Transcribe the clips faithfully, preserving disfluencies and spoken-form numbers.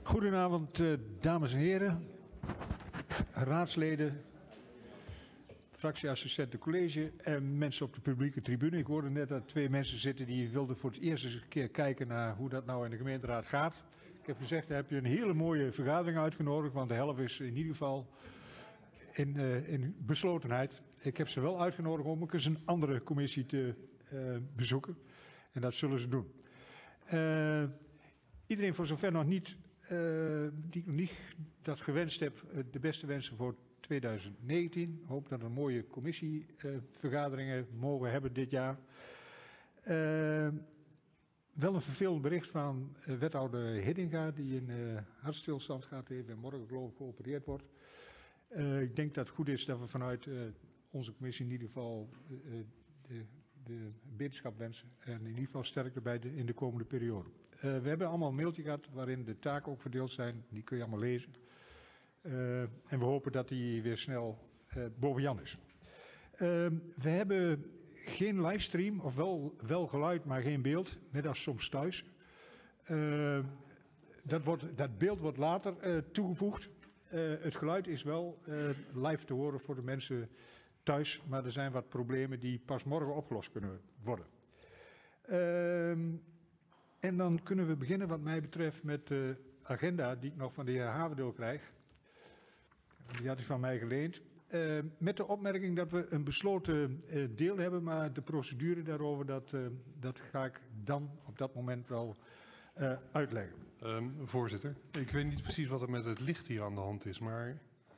Goedenavond, uh, dames en heren, raadsleden, fractieassistenten college en mensen op de publieke tribune. Ik hoorde net dat twee mensen zitten die wilden voor het eerst eens een keer kijken naar hoe dat nou in de gemeenteraad gaat. Ik heb gezegd, daar heb je een hele mooie vergadering uitgenodigd, want de helft is in ieder geval in, uh, in beslotenheid. Ik heb ze wel uitgenodigd om ook eens een andere commissie te uh, bezoeken en dat zullen ze doen. Uh, iedereen voor zover nog niet, uh, die nog niet dat gewenst heb, uh, de beste wensen voor twintig negentien. Ik hoop dat we een mooie commissievergaderingen uh, mogen hebben dit jaar. Uh, wel een vervelend bericht van uh, wethouder Hiddinga, die in uh, hartstilstand gaat even en morgen geloof ik geopereerd wordt. Uh, ik denk dat het goed is dat we vanuit uh, onze commissie in ieder geval uh, de, de beterschap wensen. En in ieder geval sterkte bij de, in de komende periode. Uh, we hebben allemaal een mailtje gehad waarin de taken ook verdeeld zijn. Die kun je allemaal lezen. Uh, en we hopen dat die weer snel uh, boven Jan is. Uh, we hebben geen livestream, of wel, wel geluid, maar geen beeld. Net als soms thuis. Uh, dat, wordt, dat beeld wordt later uh, toegevoegd. Uh, het geluid is wel uh, live te horen voor de mensen thuis. Maar er zijn wat problemen die pas morgen opgelost kunnen worden. Uh, en dan kunnen we beginnen wat mij betreft met de agenda die ik nog van de heer Haverdeel krijg. Die had hij van mij geleend. Uh, met de opmerking dat we een besloten uh, deel hebben, maar de procedure daarover, dat, uh, dat ga ik dan op dat moment wel uh, uitleggen. Um, voorzitter, ik weet niet precies wat er met het licht hier aan de hand is, maar...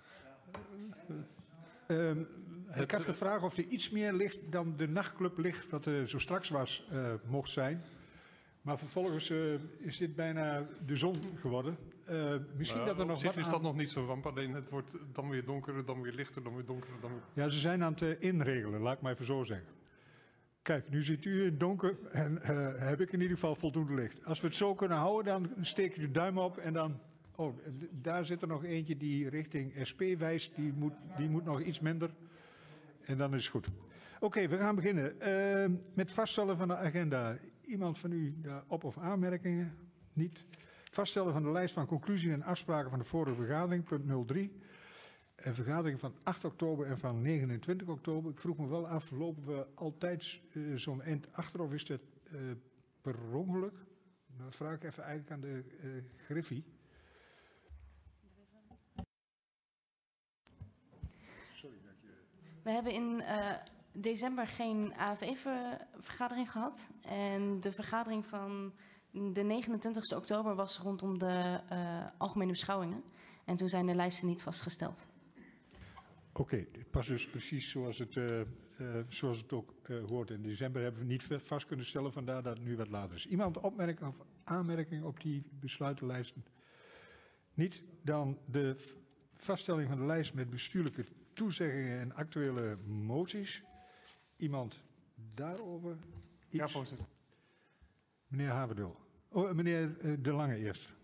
Uh, uh, ik had gevraagd of er iets meer licht dan de nachtclub licht, wat uh, zo straks was, uh, mocht zijn. Maar vervolgens uh, is dit bijna de zon geworden. Uh, misschien uh, dat er nog wat is aan... dat nog niet zo ramp, alleen het wordt dan weer donkerder, dan weer lichter, dan weer donkerder. Dan weer... Ja, ze zijn aan het uh, inregelen, laat ik maar even zo zeggen. Kijk, nu zit u in het donker en uh, heb ik in ieder geval voldoende licht. Als we het zo kunnen houden, dan steek je de duim op en dan... Oh, daar zit er nog eentje die richting S P wijst, die moet, die moet nog iets minder. En dan is het goed. Oké, okay, we gaan beginnen uh, met vaststellen van de agenda. Iemand van u daar op- of aanmerkingen? Niet. Vaststellen van de lijst van conclusies en afspraken van de vorige vergadering, punt nul drie. Een vergadering van acht oktober en van negenentwintig oktober. Ik vroeg me wel af, lopen we altijd uh, zo'n eind achter of is dat uh, per ongeluk? Dan vraag ik even eigenlijk aan de uh, Griffie. Sorry dat je... We hebben in uh, december geen A V E-vergadering gehad. En de vergadering van de negenentwintigste oktober was rondom de uh, algemene beschouwingen. En toen zijn de lijsten niet vastgesteld. Oké, okay, dit past dus precies zoals het, uh, uh, zoals het ook uh, hoort. In december hebben we niet vast kunnen stellen, vandaar dat het nu wat later is. Iemand opmerking of aanmerking op die besluitenlijsten? Niet. Dan de vaststelling van de lijst met bestuurlijke toezeggingen en actuele moties. Iemand daarover? Iets? Ja, voorzitter. Meneer Haverdeel. Oh, meneer uh, De Lange eerst.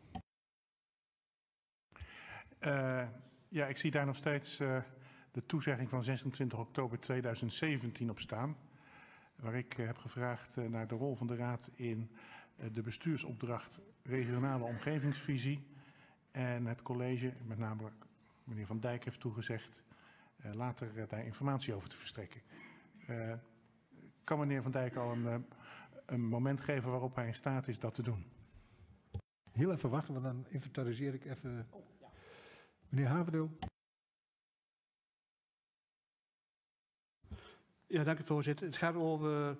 Uh, ja, ik zie daar nog steeds uh, de toezegging van zesentwintig oktober tweeduizend zeventien op staan. Waar ik uh, heb gevraagd uh, naar de rol van de Raad in uh, de bestuursopdracht regionale omgevingsvisie. En het college, met name meneer Van Dijk, heeft toegezegd uh, later uh, daar informatie over te verstrekken. Uh, kan meneer Van Dijk al een, uh, een moment geven waarop hij in staat is dat te doen? Heel even wachten, want dan inventariseer ik even. Oh, ja. Meneer Haverdeel. Ja, dank u voorzitter. Het gaat over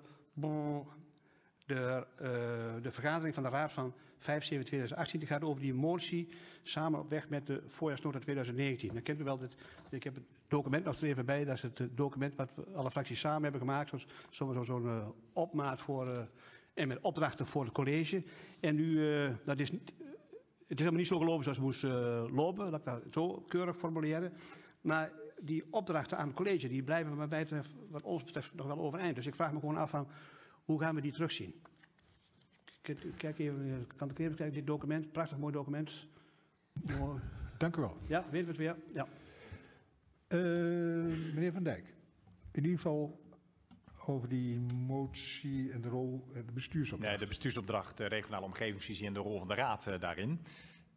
de, uh, de vergadering van de Raad van vijf zeven tweeduizend achttien. Het gaat over die motie samen op weg met de voorjaarsnota tweeduizend negentien. Dan kent u wel dit, ik heb het document nog er even bij. Dat is het document wat we alle fracties samen hebben gemaakt. Zo'n zo, zo uh, opmaat voor, uh, en met opdrachten voor het college. En nu, uh, dat is niet... Het is helemaal niet zo gelopen zoals het moest uh, lopen, laat ik dat zo keurig formuleren. Maar die opdrachten aan het college, die blijven wat, mij betreft, wat ons betreft nog wel overeind. Dus ik vraag me gewoon af van, hoe gaan we die terugzien? Kijk even, kan de kleren kijken, dit document, prachtig mooi document. Mooi. Dank u wel. Ja, weten we het weer? Ja. Uh, meneer Van Dijk, in ieder geval over die motie en de rol, de bestuursopdracht. Nee, de bestuursopdracht, de regionale omgevingsvisie en de rol van de Raad uh, daarin.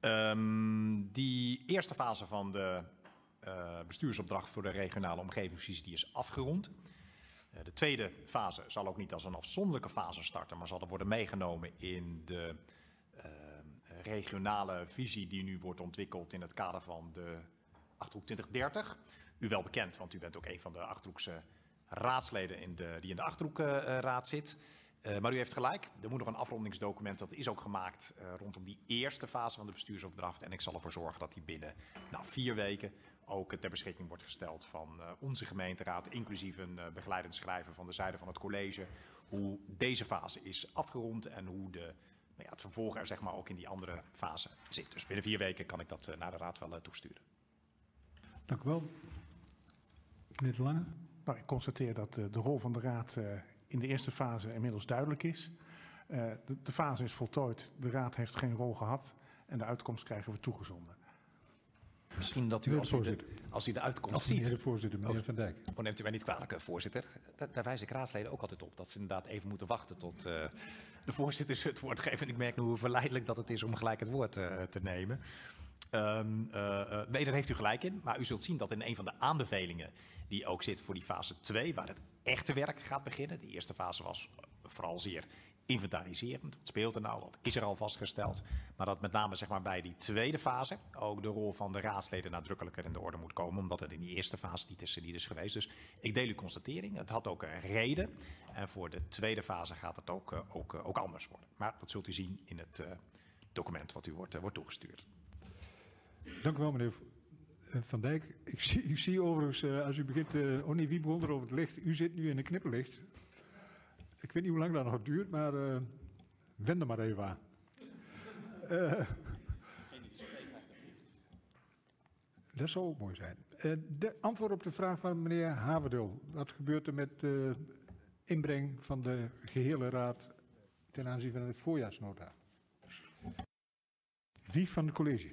Um, die eerste fase van de uh, bestuursopdracht voor de regionale omgevingsvisie die is afgerond. Uh, de tweede fase zal ook niet als een afzonderlijke fase starten, maar zal er worden meegenomen in de uh, regionale visie die nu wordt ontwikkeld in het kader van de Achterhoek twintig dertig. U wel bekend, want u bent ook een van de Achterhoekse raadsleden in de, die in de Achterhoekraad zit. Uh, maar u heeft gelijk, er moet nog een afrondingsdocument, dat is ook gemaakt uh, rondom die eerste fase van de bestuursopdracht. En ik zal ervoor zorgen dat die binnen nou, vier weken ook ter beschikking wordt gesteld van uh, onze gemeenteraad, inclusief een uh, begeleidend schrijven van de zijde van het college, hoe deze fase is afgerond en hoe de, nou ja, het vervolg er zeg maar ook in die andere fase zit. Dus binnen vier weken kan ik dat uh, naar de raad wel uh, toesturen. Dank u wel. Meneer De Lange. Nou, ik constateer dat uh, de rol van de raad uh, in de eerste fase inmiddels duidelijk is. Uh, de, de fase is voltooid, de raad heeft geen rol gehad en de uitkomst krijgen we toegezonden. Misschien dat u, als u de, als u de uitkomst als ziet... Meneer de voorzitter, meneer oh, Van Dijk. Oh, neemt u mij niet kwalijk, voorzitter. Daar, daar wijs ik raadsleden ook altijd op. Dat ze inderdaad even moeten wachten tot uh, de voorzitters het woord geven. En ik merk nu hoe verleidelijk dat het is om gelijk het woord uh, te nemen. Um, uh, uh, nee, daar heeft u gelijk in. Maar u zult zien dat in een van de aanbevelingen die ook zit voor die fase twee, waar het echte werk gaat beginnen. De eerste fase was vooral zeer inventariserend. Wat speelt er nou? Wat is er al vastgesteld? Maar dat met name zeg maar, bij die tweede fase ook de rol van de raadsleden nadrukkelijker in de orde moet komen. Omdat het in die eerste fase niet is, niet is geweest. Dus ik deel uw constatering. Het had ook een reden. En voor de tweede fase gaat het ook, uh, ook, uh, ook anders worden. Maar dat zult u zien in het uh, document wat u wordt, uh, wordt toegestuurd. Dank u wel, meneer Van Dijk. Ik zie, ik zie overigens, uh, als u begint, uh, oh nee, wie begon er over het licht? U zit nu in een knipperlicht. Ik weet niet hoe lang dat nog duurt, maar uh, wend er maar even aan. Uh, dat zou ook mooi zijn. Uh, de antwoord op de vraag van meneer Haverdul. Wat gebeurt er met de inbreng van de gehele raad ten aanzien van de voorjaarsnota? Wie van het college?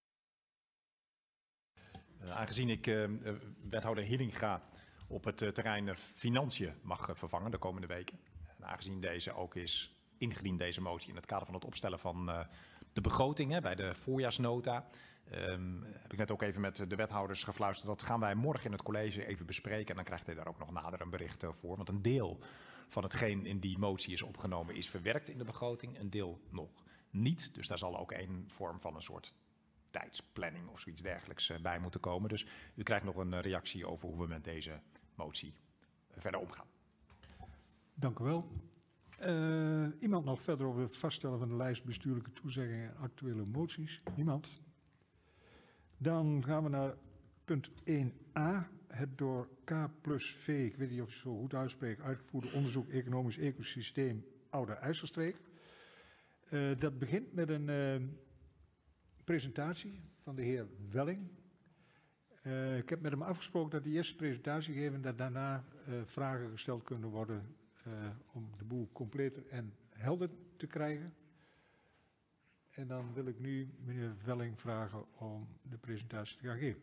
Uh, aangezien ik uh, wethouder Hillinga op het uh, terrein uh, financiën mag uh, vervangen de komende weken. En aangezien deze ook is ingediend, deze motie, in het kader van het opstellen van uh, de begroting hè, bij de voorjaarsnota. Um, heb ik net ook even met de wethouders gefluisterd. Dat gaan wij morgen in het college even bespreken. En dan krijgt hij daar ook nog nader een bericht uh, voor. Want een deel van hetgeen in die motie is opgenomen is verwerkt in de begroting. Een deel nog niet. Dus daar zal ook een vorm van een soort tijdsplanning of zoiets dergelijks uh, bij moeten komen. Dus u krijgt nog een uh, reactie over hoe we met deze motie uh, verder omgaan. Dank u wel. Uh, iemand nog verder over het vaststellen van de lijst bestuurlijke toezeggingen en actuele moties? Niemand? Dan gaan we naar punt één a. Het door K plus V, ik weet niet of je het zo goed uitspreekt, uitgevoerde onderzoek economisch ecosysteem Oude IJsselstreek. Uh, dat begint met een uh, presentatie van de heer Welling. Uh, ik heb met hem afgesproken dat hij eerst de presentatie geeft en dat daarna uh, vragen gesteld kunnen worden uh, om de boel completer en helder te krijgen. En dan wil ik nu meneer Welling vragen om de presentatie te gaan geven.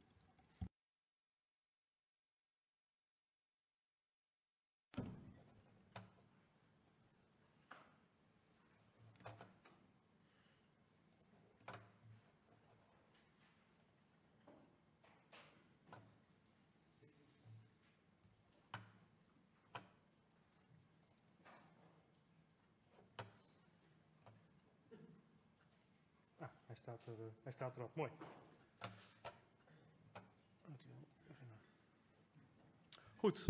Hij staat, er, uh, hij staat erop, mooi. Goed.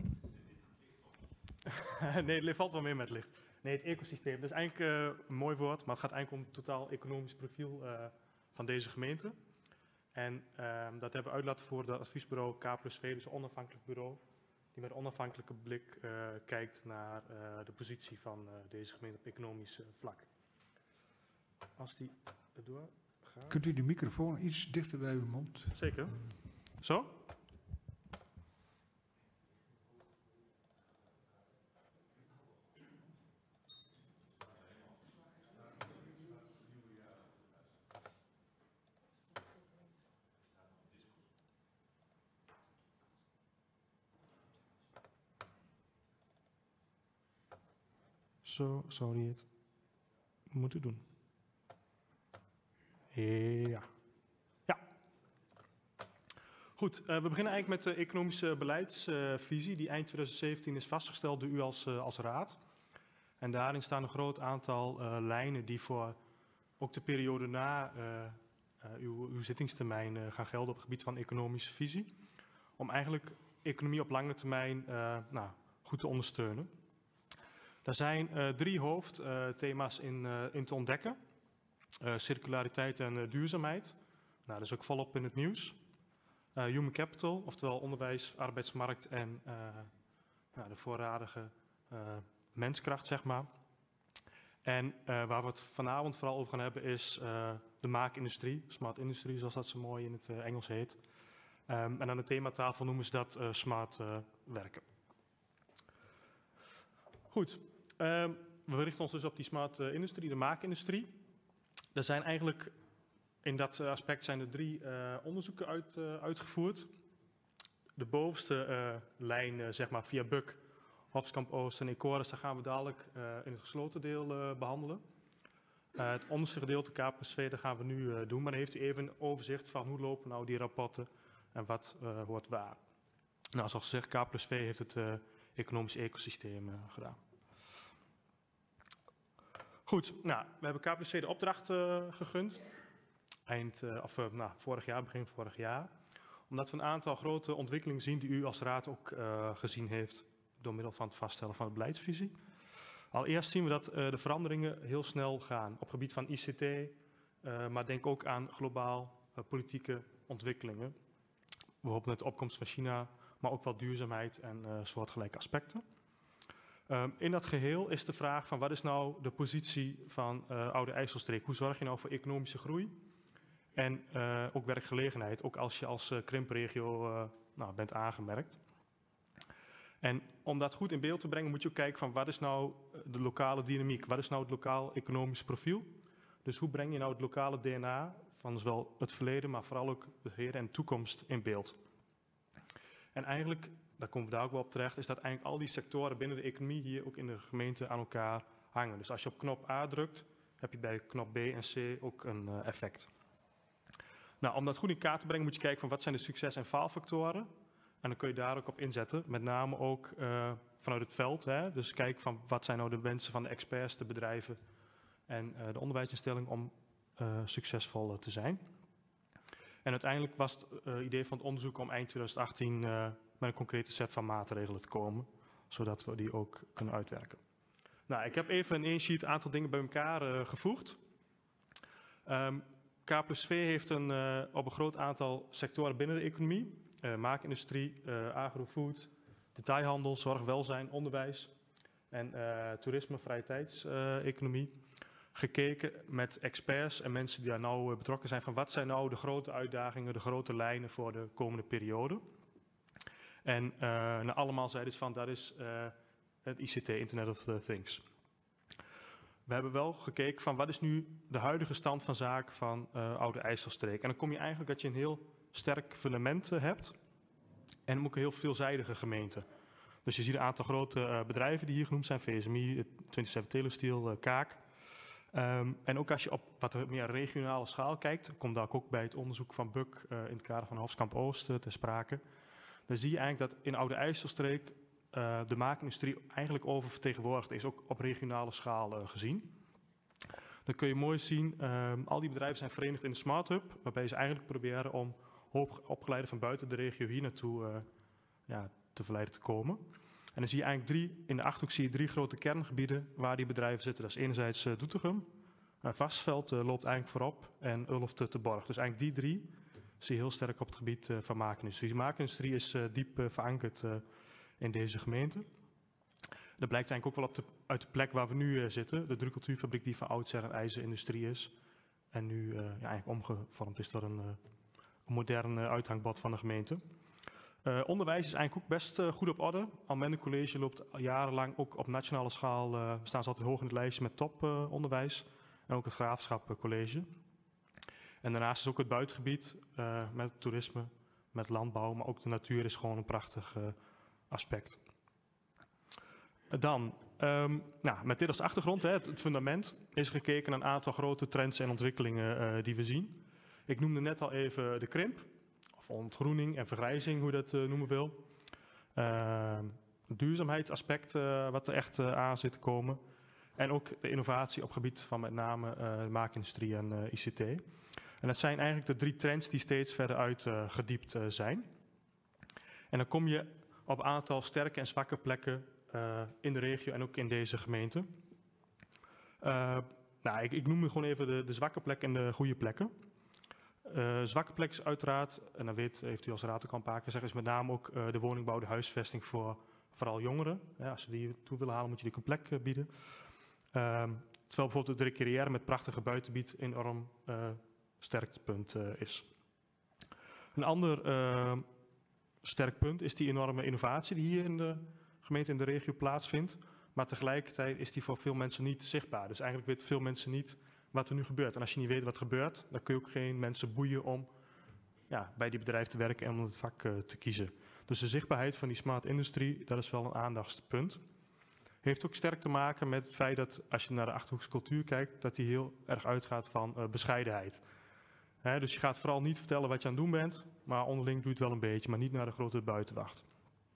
Nee, het valt wel mee met licht. Nee, het ecosysteem. Dat is eigenlijk uh, een mooi woord, maar het gaat eigenlijk om het totaal economisch profiel uh, van deze gemeente. En uh, dat hebben we uit laten voeren door het adviesbureau K plus V, dus een onafhankelijk bureau, die met een onafhankelijke blik uh, kijkt naar uh, de positie van uh, deze gemeente op economisch uh, vlak. Als die erdoor... Kunt u de microfoon iets dichter bij uw mond? Zeker. Zo? Zo zou hij het moeten doen. Ja. Ja. Goed, uh, we beginnen eigenlijk met de economische beleidsvisie uh, die eind twintig zeventien is vastgesteld door u als, uh, als raad. En daarin staan een groot aantal uh, lijnen die voor ook de periode na uh, uh, uw, uw zittingstermijn uh, gaan gelden op het gebied van economische visie. Om eigenlijk economie op lange termijn uh, nou, goed te ondersteunen. Er zijn uh, drie hoofdthema's uh, in, uh, in te ontdekken. Uh, circulariteit en uh, duurzaamheid. Nou, dat is ook volop in het nieuws. Uh, human capital, oftewel onderwijs, arbeidsmarkt en uh, nou, de voorradige uh, menskracht, zeg maar. En uh, waar we het vanavond vooral over gaan hebben is uh, de maakindustrie, smart industry, zoals dat zo mooi in het uh, Engels heet. Um, en aan de thematafel noemen ze dat uh, smart uh, werken. Goed, um, we richten ons dus op die smart uh, industrie, de maakindustrie. Er zijn eigenlijk, in dat aspect zijn er drie uh, onderzoeken uit, uh, uitgevoerd. De bovenste uh, lijn, uh, zeg maar via B U C, Hofskamp Oost en Ecorys, daar gaan we dadelijk uh, in het gesloten deel uh, behandelen. Uh, het onderste gedeelte, K plus twee, daar gaan we nu uh, doen. Maar dan heeft u even een overzicht van hoe lopen nou die rapporten en wat uh, hoort waar. Nou, zoals gezegd, K plus twee heeft het uh, economisch ecosysteem uh, gedaan. Goed, nou, we hebben K plus twee de opdracht uh, gegund. Eind, uh, of uh, nou, vorig jaar, begin vorig jaar. Omdat we een aantal grote ontwikkelingen zien die u als raad ook uh, gezien heeft door middel van het vaststellen van de beleidsvisie. Allereerst zien we dat uh, de veranderingen heel snel gaan op het gebied van I C T, uh, maar denk ook aan globaal uh, politieke ontwikkelingen. Bijvoorbeeld met de opkomst van China, maar ook wel duurzaamheid en uh, soortgelijke aspecten. Um, in dat geheel is de vraag van wat is nou de positie van uh, Oude IJsselstreek? Hoe zorg je nou voor economische groei en uh, ook werkgelegenheid, ook als je als uh, krimpregio uh, nou, bent aangemerkt. En om dat goed in beeld te brengen moet je ook kijken van wat is nou de lokale dynamiek, wat is nou het lokaal economisch profiel. Dus hoe breng je nou het lokale D N A van zowel het verleden, maar vooral ook het heden en toekomst in beeld. En eigenlijk, daar komen we daar ook wel op terecht, is dat eigenlijk al die sectoren binnen de economie hier ook in de gemeente aan elkaar hangen. Dus als je op knop A drukt, heb je bij knop B en C ook een uh, effect. Nou, om dat goed in kaart te brengen moet je kijken van wat zijn de succes- en faalfactoren. En dan kun je daar ook op inzetten, met name ook uh, vanuit het veld. Hè? Dus kijk van wat zijn nou de wensen van de experts, de bedrijven en uh, de onderwijsinstelling om uh, succesvol uh, te zijn. En uiteindelijk was het uh, idee van het onderzoek om eind twintig achttien uh, met een concrete set van maatregelen te komen, zodat we die ook kunnen uitwerken. Nou, ik heb even in één sheet een aantal dingen bij elkaar uh, gevoegd. Um, K plus twee heeft een, uh, op een groot aantal sectoren binnen de economie, uh, maakindustrie, uh, agrofood, detailhandel, zorg, welzijn, onderwijs en uh, toerisme, vrije tijdseconomie, uh, gekeken met experts en mensen die daar nou uh, betrokken zijn van wat zijn nou de grote uitdagingen, de grote lijnen voor de komende periode. En uh, nou, allemaal zeiden ze van dat is uh, het I C T, Internet of the Things. We hebben wel gekeken van wat is nu de huidige stand van zaken van uh, Oude IJsselstreek. En dan kom je eigenlijk dat je een heel sterk fundament uh, hebt en ook een heel veelzijdige gemeente. Dus je ziet een aantal grote uh, bedrijven die hier genoemd zijn, V S M I, zevenentwintig Telesteel, uh, Kaak. Um, en ook als je op wat meer regionale schaal kijkt, komt daar ook bij het onderzoek van B U C uh, in het kader van Hofskamp Oost uh, ter sprake. Dan zie je eigenlijk dat in Oude IJsselstreek uh, de maakindustrie eigenlijk oververtegenwoordigd is, ook op regionale schaal uh, gezien. Dan kun je mooi zien, um, al die bedrijven zijn verenigd in de Smart Hub, waarbij ze eigenlijk proberen om hoogopgeleiden van buiten de regio hier naartoe uh, ja, te verleiden te komen. En dan zie je eigenlijk drie, in de Achterhoek zie je drie grote kerngebieden waar die bedrijven zitten. Dat is enerzijds uh, Doetinchem, uh, Vastveld uh, loopt eigenlijk voorop en Ulft te Borg. Dus eigenlijk die drie zie je heel sterk op het gebied uh, van maakindustrie. De maakindustrie is uh, diep uh, verankerd uh, in deze gemeente. Dat blijkt eigenlijk ook wel op de, uit de plek waar we nu uh, zitten. De drukcultuurfabriek die van oudsher een ijzerindustrie is. En nu uh, ja, eigenlijk omgevormd is tot een, uh, een modern uh, uithangbad van de gemeente. Uh, onderwijs is eigenlijk ook best uh, goed op orde. Almende College loopt jarenlang ook op nationale schaal, uh, staan ze altijd hoog in het lijstje met toponderwijs. Uh, en ook het Graafschap uh, College. En daarnaast is ook het buitengebied uh, met het toerisme, met landbouw, maar ook de natuur is gewoon een prachtig uh, aspect. Uh, dan Um, nou, met dit als achtergrond, hè, het, het fundament, is gekeken naar een aantal grote trends en ontwikkelingen uh, die we zien. Ik noemde net al even de krimp, of ontgroening en vergrijzing, hoe je dat uh, noemen wil. Uh, het duurzaamheidsaspect uh, wat er echt uh, aan zit te komen. En ook de innovatie op gebied van met name uh, de maakindustrie en uh, I C T. En dat zijn eigenlijk de drie trends die steeds verder uitgediept uh, uh, zijn. En dan kom je op een aantal sterke en zwakke plekken uh, in de regio en ook in deze gemeente. Uh, nou, ik, ik noem gewoon even de, de zwakke plekken en de goede plekken. Uh, zwakke plek is uiteraard, en dat weet, heeft u als raad ook al een paar keer gezegd, is met name ook uh, de woningbouw, de huisvesting voor vooral jongeren. Ja, als ze die toe willen halen, moet je die een plek uh, bieden. Uh, terwijl bijvoorbeeld de recreëren met prachtige buitenbied enorm uh, sterk punt uh, is. Een ander uh, sterk punt is die enorme innovatie die hier in de gemeente en de regio plaatsvindt. Maar tegelijkertijd is die voor veel mensen niet zichtbaar. Dus eigenlijk weten veel mensen niet wat er nu gebeurt. En als je niet weet wat er gebeurt, dan kun je ook geen mensen boeien om ja, bij die bedrijf te werken en om het vak uh, te kiezen. Dus de zichtbaarheid van die smart industrie, dat is wel een aandachtspunt. Heeft ook sterk te maken met het feit dat, als je naar de Achterhoekse cultuur kijkt, dat die heel erg uitgaat van uh, bescheidenheid. He, dus je gaat vooral niet vertellen wat je aan het doen bent, maar onderling doe je het wel een beetje, maar niet naar de grote buitenwacht.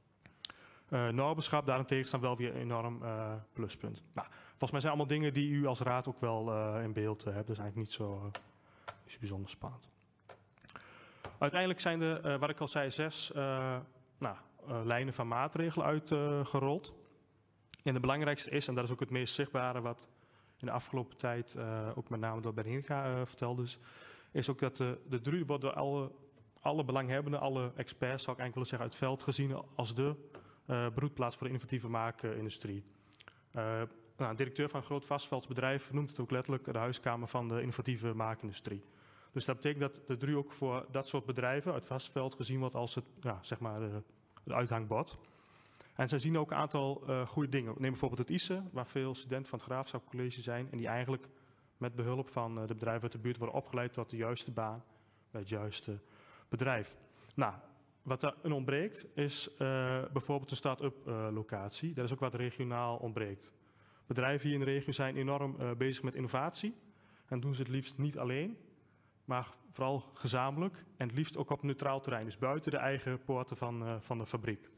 Uh, Noorderschap daarentegen staan wel weer een enorm uh, pluspunt. Nou, volgens mij zijn allemaal dingen die u als raad ook wel uh, in beeld uh, hebt. Dat is eigenlijk niet zo, uh, niet zo bijzonder spannend. Uiteindelijk zijn er, uh, wat ik al zei, zes uh, nou, uh, lijnen van maatregelen uitgerold. Uh, en de belangrijkste is, en dat is ook het meest zichtbare wat in de afgelopen tijd uh, ook met name door Ben Hinga uh, vertelde is, is ook dat de, de D R U wordt door alle, alle belanghebbenden, alle experts, zou ik eigenlijk willen zeggen, uit het veld gezien als de uh, broedplaats voor de innovatieve maakindustrie. Uh, nou, een directeur van een groot vastveldsbedrijf noemt het ook letterlijk de huiskamer van de innovatieve maakindustrie. Dus dat betekent dat de D R U ook voor dat soort bedrijven uit vastveld gezien wordt als het, ja, zeg maar de, het uithangbord. En zij zien ook een aantal uh, goede dingen. Neem bijvoorbeeld het I C E, waar veel studenten van het Graafschap College zijn en die eigenlijk met behulp van uh, de bedrijven uit de buurt worden opgeleid tot de juiste baan bij het juiste bedrijf. Nou, wat er een ontbreekt is uh, bijvoorbeeld een start-up uh, locatie. Dat is ook wat regionaal ontbreekt. Bedrijven hier in de regio zijn enorm uh, bezig met innovatie en doen ze het liefst niet alleen, maar vooral gezamenlijk en het liefst ook op neutraal terrein, dus buiten de eigen poorten van, uh, van de fabriek.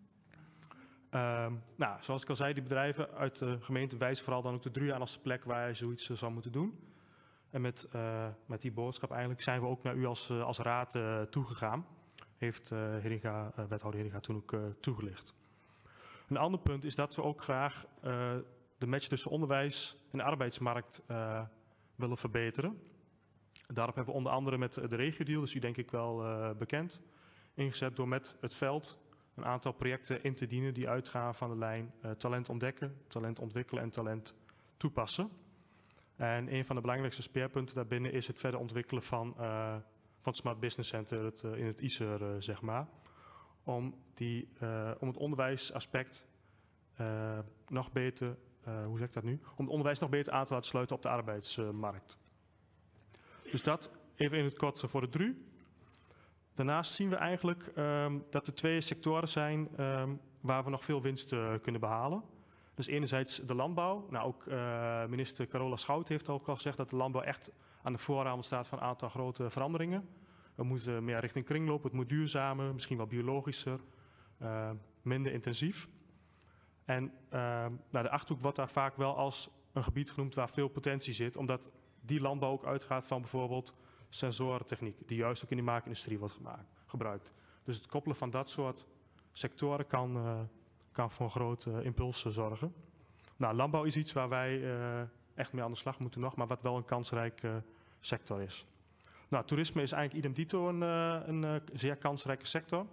Um, nou, zoals ik al zei, die bedrijven uit de gemeente wijzen vooral dan ook de D R U aan als de plek waar je zoiets uh, zou moeten doen. En met, uh, met die boodschap eigenlijk zijn we ook naar u als, uh, als raad uh, toegegaan. Heeft uh, Heringa, uh, wethouder Heringa toen ook uh, toegelicht. Een ander punt is dat we ook graag uh, de match tussen onderwijs en de arbeidsmarkt uh, willen verbeteren. Daarop hebben we onder andere met de regio-deal, dus u denk ik wel uh, bekend, ingezet door met het veld een aantal projecten in te dienen die uitgaan van de lijn uh, talent ontdekken, talent ontwikkelen en talent toepassen. En een van de belangrijkste speerpunten daarbinnen is het verder ontwikkelen van, uh, van het Smart Business Center het, uh, in het I C E R, uh, zeg maar. Om, die, uh, om het onderwijsaspect uh, nog beter, uh, hoe zeg ik dat nu? Om het onderwijs nog beter aan te laten sluiten op de arbeidsmarkt. Dus dat even in het kort voor de D R U. Daarnaast zien we eigenlijk um, dat er twee sectoren zijn um, waar we nog veel winst uh, kunnen behalen. Dus enerzijds de landbouw. Nou, ook uh, minister Carola Schout heeft ook al gezegd dat de landbouw echt aan de vooravond staat van een aantal grote veranderingen. We moeten meer richting kringloop, het moet duurzamer, misschien wel biologischer, uh, minder intensief. En uh, nou, de Achterhoek wordt daar vaak wel als een gebied genoemd waar veel potentie zit, omdat die landbouw ook uitgaat van bijvoorbeeld sensorentechniek, die juist ook in de maakindustrie wordt gemaakt, gebruikt. Dus het koppelen van dat soort sectoren kan, uh, kan voor een grote uh, impuls uh, zorgen. Nou, landbouw is iets waar wij uh, echt mee aan de slag moeten nog, maar wat wel een kansrijke uh, sector is. Nou, toerisme is eigenlijk idem dito een, uh, een uh, zeer kansrijke sector.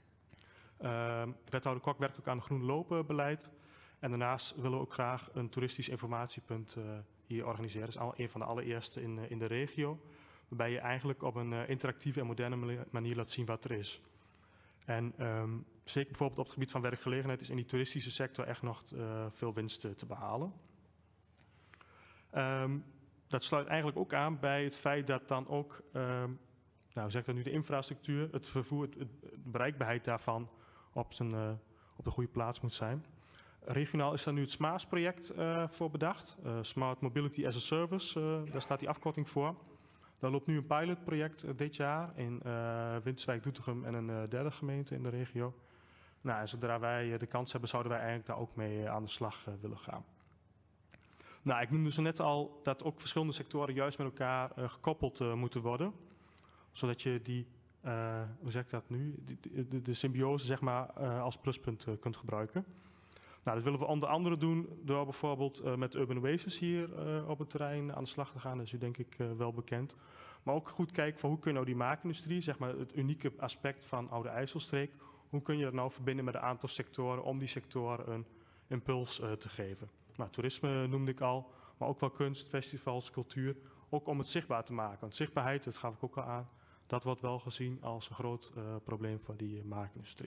Uh, wethouder Kok werkt ook aan het groen lopen beleid. En daarnaast willen we ook graag een toeristisch informatiepunt uh, hier organiseren. Dat is al een van de allereerste in, uh, in de regio. Waarbij je eigenlijk op een uh, interactieve en moderne manier laat zien wat er is. En um, zeker bijvoorbeeld op het gebied van werkgelegenheid is in die toeristische sector echt nog uh, veel winst uh, te behalen. Um, dat sluit eigenlijk ook aan bij het feit dat dan ook, um, nou zeg dat nu de infrastructuur, het vervoer, het, het, de bereikbaarheid daarvan op, zijn, uh, op de goede plaats moet zijn. Regionaal is daar nu het SMAAS-project uh, voor bedacht. Uh, Smart Mobility as a Service, uh, daar staat die afkorting voor. Daar loopt nu een pilotproject uh, dit jaar in uh, Winterswijk, Doetinchem en een uh, derde gemeente in de regio. Nou, en zodra wij uh, de kans hebben, zouden wij eigenlijk daar ook mee uh, aan de slag uh, willen gaan. Nou, ik noemde zo net al dat ook verschillende sectoren juist met elkaar uh, gekoppeld uh, moeten worden. Zodat je die, uh, hoe zeg ik dat nu, de, de, de symbiose zeg maar, uh, als pluspunt uh, kunt gebruiken. Nou, dat willen we onder andere doen door bijvoorbeeld uh, met Urban Oasis hier uh, op het terrein aan de slag te gaan. Dat is u denk ik uh, wel bekend. Maar ook goed kijken van hoe kun je nou die maakindustrie, zeg maar het unieke aspect van Oude IJsselstreek, hoe kun je dat nou verbinden met een aantal sectoren om die sectoren een impuls uh, te geven. Nou, toerisme noemde ik al, maar ook wel kunst, festivals, cultuur, ook om het zichtbaar te maken. Want zichtbaarheid, dat gaf ik ook al aan, dat wordt wel gezien als een groot uh, probleem voor die uh, maakindustrie.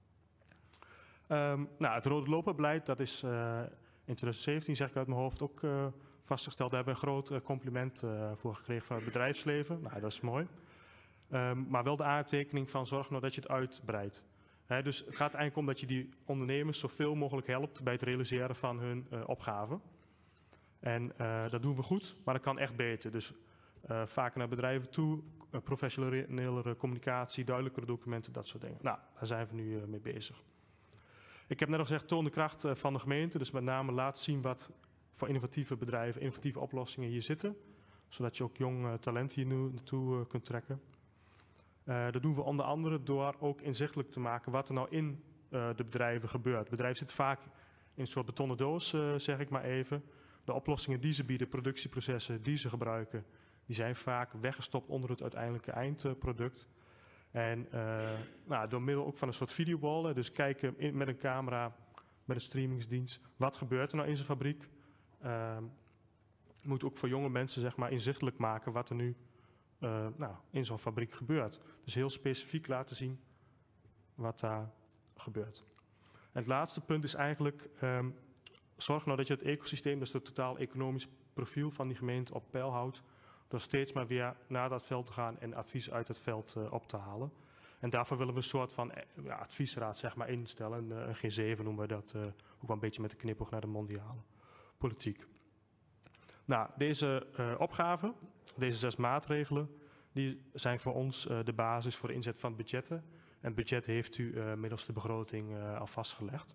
Um, nou, het rode loperbeleid, dat is uh, in twintig zeventien, zeg ik uit mijn hoofd, ook uh, vastgesteld. Daar hebben we een groot uh, compliment uh, voor gekregen van het bedrijfsleven. Nou, dat is mooi. Um, maar wel de aantekening van zorg nou dat je het uitbreidt. He, dus het gaat eigenlijk om dat je die ondernemers zoveel mogelijk helpt bij het realiseren van hun uh, opgaven. En uh, dat doen we goed, maar dat kan echt beter. Dus uh, vaker naar bedrijven toe, uh, professionelere communicatie, duidelijkere documenten, dat soort dingen. Nou, daar zijn we nu uh, mee bezig. Ik heb net al gezegd, toon de kracht uh, van de gemeente. Dus met name laat zien wat voor innovatieve bedrijven, innovatieve oplossingen hier zitten. Zodat je ook jong uh, talent hier nu naartoe uh, kunt trekken. Uh, dat doen we onder andere door ook inzichtelijk te maken wat er nou in uh, de bedrijven gebeurt. Bedrijven zitten vaak in een soort betonnen doos, uh, zeg ik maar even. De oplossingen die ze bieden, productieprocessen die ze gebruiken, die zijn vaak weggestopt onder het uiteindelijke eindproduct. En uh, nou, door middel ook van een soort videowall, dus kijken in, met een camera, met een streamingsdienst, wat gebeurt er nou in zijn fabriek. Uh, moet ook voor jonge mensen zeg maar inzichtelijk maken wat er nu uh, nou, in zo'n fabriek gebeurt. Dus heel specifiek laten zien wat daar gebeurt. En het laatste punt is eigenlijk, um, zorg nou dat je het ecosysteem, dus het totaal economisch profiel van die gemeente op peil houdt, door steeds maar weer naar dat veld te gaan en advies uit het veld uh, op te halen. En daarvoor willen we een soort van uh, ja, adviesraad zeg maar, instellen. Uh, een G zeven noemen we dat, uh, ook wel een beetje met de knipoog naar de mondiale politiek. Nou, deze uh, opgaven, deze zes maatregelen, die zijn voor ons uh, de basis voor de inzet van budgetten. En het budget heeft u uh, middels de begroting uh, al vastgelegd.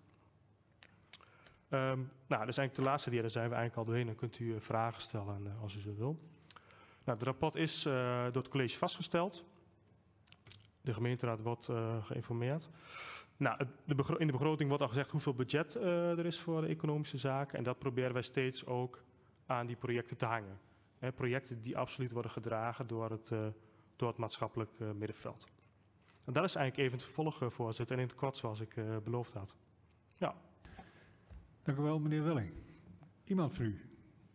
Um, nou, dat is eigenlijk de laatste dia, daar zijn we eigenlijk al doorheen. Dan kunt u uh, vragen stellen uh, als u zo wil. Nou, het rapport is uh, door het college vastgesteld. De gemeenteraad wordt uh, geïnformeerd. Nou, de begro- in de begroting wordt al gezegd hoeveel budget uh, er is voor de economische zaken. En dat proberen wij steeds ook aan die projecten te hangen. He, projecten die absoluut worden gedragen door het, uh, door het maatschappelijk uh, middenveld. En dat is eigenlijk even het vervolg, uh, voorzitter. En in het kort zoals ik uh, beloofd had. Ja. Dank u wel, meneer Welling. Iemand voor u?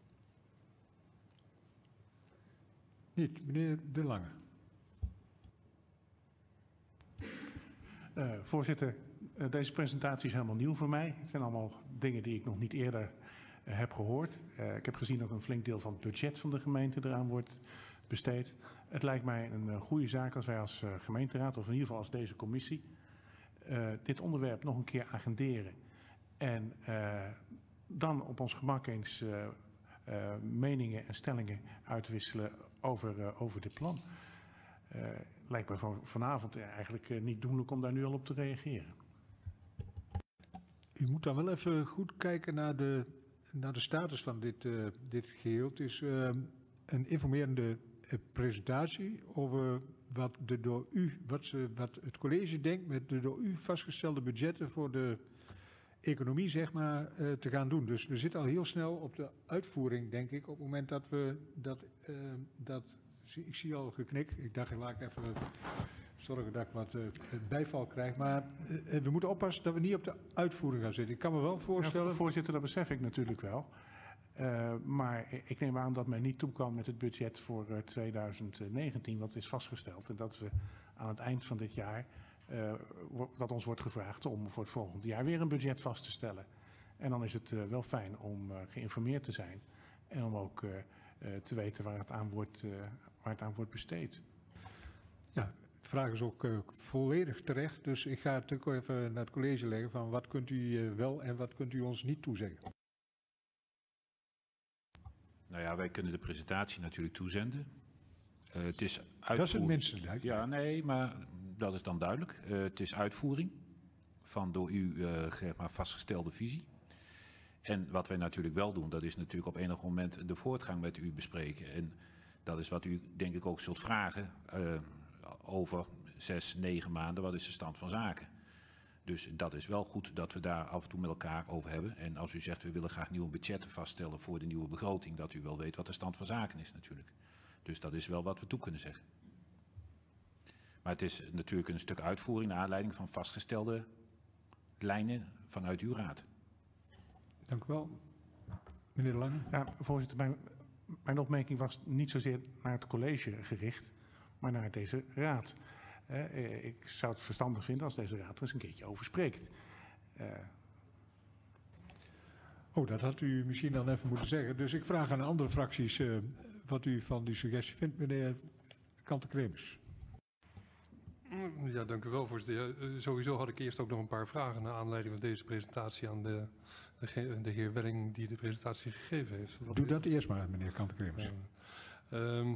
Niet, meneer De Lange. Uh, voorzitter, uh, deze presentatie is helemaal nieuw voor mij. Het zijn allemaal dingen die ik nog niet eerder uh, heb gehoord. Uh, ik heb gezien dat een flink deel van het budget van de gemeente eraan wordt besteed. Het lijkt mij een uh, goede zaak als wij als uh, gemeenteraad, of in ieder geval als deze commissie, uh, dit onderwerp nog een keer agenderen. En uh, dan op ons gemak eens uh, uh, meningen en stellingen uitwisselen over, uh, over dit plan. Uh, lijkt me van, vanavond eigenlijk uh, niet doenlijk om daar nu al op te reageren. U moet dan wel even goed kijken naar de, naar de status van dit, uh, dit geheel. Het is uh, een informerende uh, presentatie over wat, de door u, wat, ze, wat het college denkt met de door u vastgestelde budgetten voor de economie zeg maar, uh, te gaan doen. Dus we zitten al heel snel op de uitvoering, denk ik, op het moment dat we dat, uh, dat ik zie al geknik. Ik dacht, laat ik even zorgen dat ik wat uh, bijval krijg. Maar uh, we moeten oppassen dat we niet op de uitvoering gaan zitten. Ik kan me wel voorstellen... Ja, voorzitter, dat besef ik natuurlijk wel. Uh, maar ik neem aan dat men niet toekwam met het budget voor uh, twintig negentien, wat is vastgesteld. En dat we aan het eind van dit jaar, uh, dat ons wordt gevraagd om voor het volgende jaar weer een budget vast te stellen. En dan is het uh, wel fijn om uh, geïnformeerd te zijn en om ook uh, uh, te weten waar het aan wordt, uh, waar het aan wordt besteed. Ja, vraag is ook uh, volledig terecht. Dus ik ga het ook even naar het college leggen van wat kunt u uh, wel en wat kunt u ons niet toezeggen. Nou ja, wij kunnen de presentatie natuurlijk toezenden. Uh, het is uitvoering. Dat is het minste, duidelijk. Ja, nee, maar dat is dan duidelijk. Uh, het is uitvoering van door u uh, maar vastgestelde visie. En wat wij natuurlijk wel doen, dat is natuurlijk op enig moment de voortgang met u bespreken. En dat is wat u denk ik ook zult vragen uh, over zes, negen maanden. Wat is de stand van zaken? Dus dat is wel goed dat we daar af en toe met elkaar over hebben. En als u zegt, we willen graag nieuwe budgetten vaststellen voor de nieuwe begroting, dat u wel weet wat de stand van zaken is natuurlijk. Dus dat is wel wat we toe kunnen zeggen. Maar het is natuurlijk een stuk uitvoering naar aanleiding van vastgestelde lijnen vanuit uw raad. Dank u wel. Meneer De Lange. Ja, voorzitter, mijn, mijn opmerking was niet zozeer naar het college gericht, maar naar deze raad. Uh, ik zou het verstandig vinden als deze raad er eens een keertje over spreekt. Uh. Oh, dat had u misschien dan even moeten zeggen. Dus ik vraag aan de andere fracties uh, wat u van die suggestie vindt, meneer Kanten-Kremers. Ja, dank u wel, voorzitter. Ja, uh, sowieso had ik eerst ook nog een paar vragen naar aanleiding van deze presentatie aan de, de, de heer Welling die de presentatie gegeven heeft. Wat Doe dat eerst maar, meneer Kanten-Kremers. Uh, um,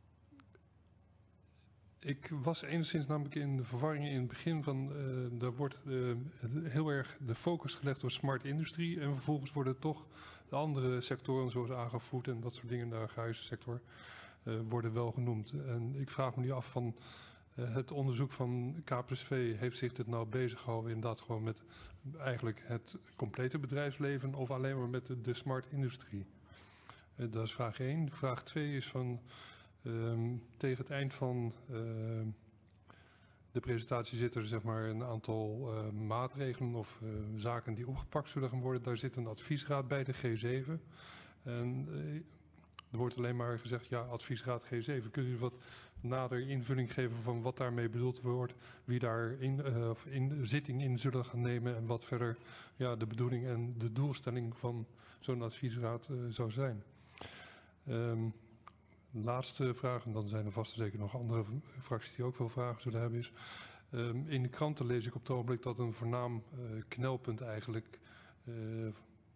Ik was enigszins namelijk in de verwarring in het begin van, uh, daar wordt uh, heel erg de focus gelegd op smart industrie en vervolgens worden toch de andere sectoren zoals agrofood en dat soort dingen, de agrarische sector, uh, worden wel genoemd. En ik vraag me nu af van uh, het onderzoek van K plus V, heeft zich dit nou bezig gehouden inderdaad gewoon met eigenlijk het complete bedrijfsleven of alleen maar met de, de smart industrie? Uh, dat is vraag één. Vraag twee is van Um, tegen het eind van uh, de presentatie zit er zeg maar een aantal uh, maatregelen of uh, zaken die opgepakt zullen gaan worden. Daar zit een adviesraad bij, de G zeven. En uh, er wordt alleen maar gezegd, ja, adviesraad G zeven. Kunt u wat nader invulling geven van wat daarmee bedoeld wordt, wie daar in, uh, in zitting in zullen gaan nemen en wat verder ja, de bedoeling en de doelstelling van zo'n adviesraad uh, zou zijn. Um, Laatste vraag, en dan zijn er vast en zeker nog andere fracties die ook veel vragen zullen hebben, is um, in de kranten lees ik op het ogenblik dat een voornaam uh, knelpunt eigenlijk uh,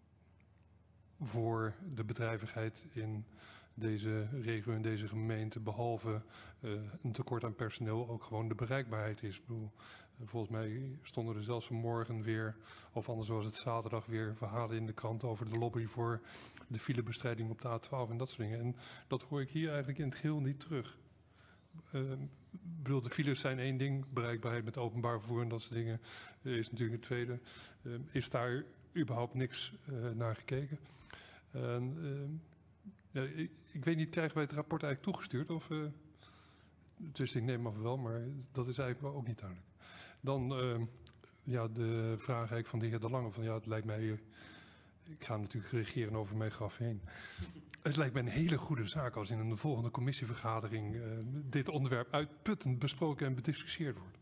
voor de bedrijvigheid in deze regio, in deze gemeente, behalve uh, een tekort aan personeel, ook gewoon de bereikbaarheid is. Ik bedoel, uh, volgens mij stonden er zelfs vanmorgen weer, of anders was het zaterdag weer, verhalen in de krant over de lobby voor de filebestrijding op de A twaalf en dat soort dingen. En dat hoor ik hier eigenlijk in het geheel niet terug. Uh, bedoel, de files zijn één ding, bereikbaarheid met openbaar vervoer en dat soort dingen uh, is natuurlijk het tweede. Uh, is daar überhaupt niks uh, naar gekeken? Uh, uh, ja, ik, ik weet niet, krijgen wij het rapport eigenlijk toegestuurd? Of, uh, dus ik neem af wel, maar dat is eigenlijk ook niet duidelijk. Dan uh, ja, de vraag eigenlijk van de heer De Lange, van ja, het lijkt mij... Uh, Ik ga natuurlijk reageren over mijn graf heen. Het lijkt mij een hele goede zaak als in een volgende commissievergadering uh, dit onderwerp uitputtend besproken en bediscussieerd wordt.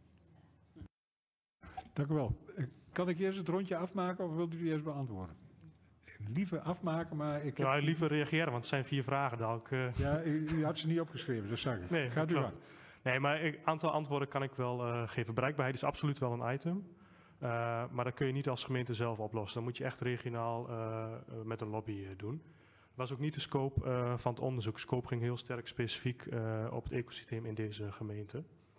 Dank u wel. Kan ik eerst het rondje afmaken of wilt u die eerst beantwoorden? Liever afmaken, maar ik heb... Ja, liever reageren, want het zijn vier vragen. Dan ik, uh... Ja, u, u had ze niet opgeschreven, dat zag ik. Nee, Gaat u aan. Nee, maar een aantal antwoorden kan ik wel uh, geven. Bereikbaarheid is absoluut wel een item. Uh, maar dat kun je niet als gemeente zelf oplossen. Dan moet je echt regionaal uh, met een lobby uh, doen. Dat was ook niet de scope uh, van het onderzoek. De scope ging heel sterk specifiek uh, op het ecosysteem in deze gemeente.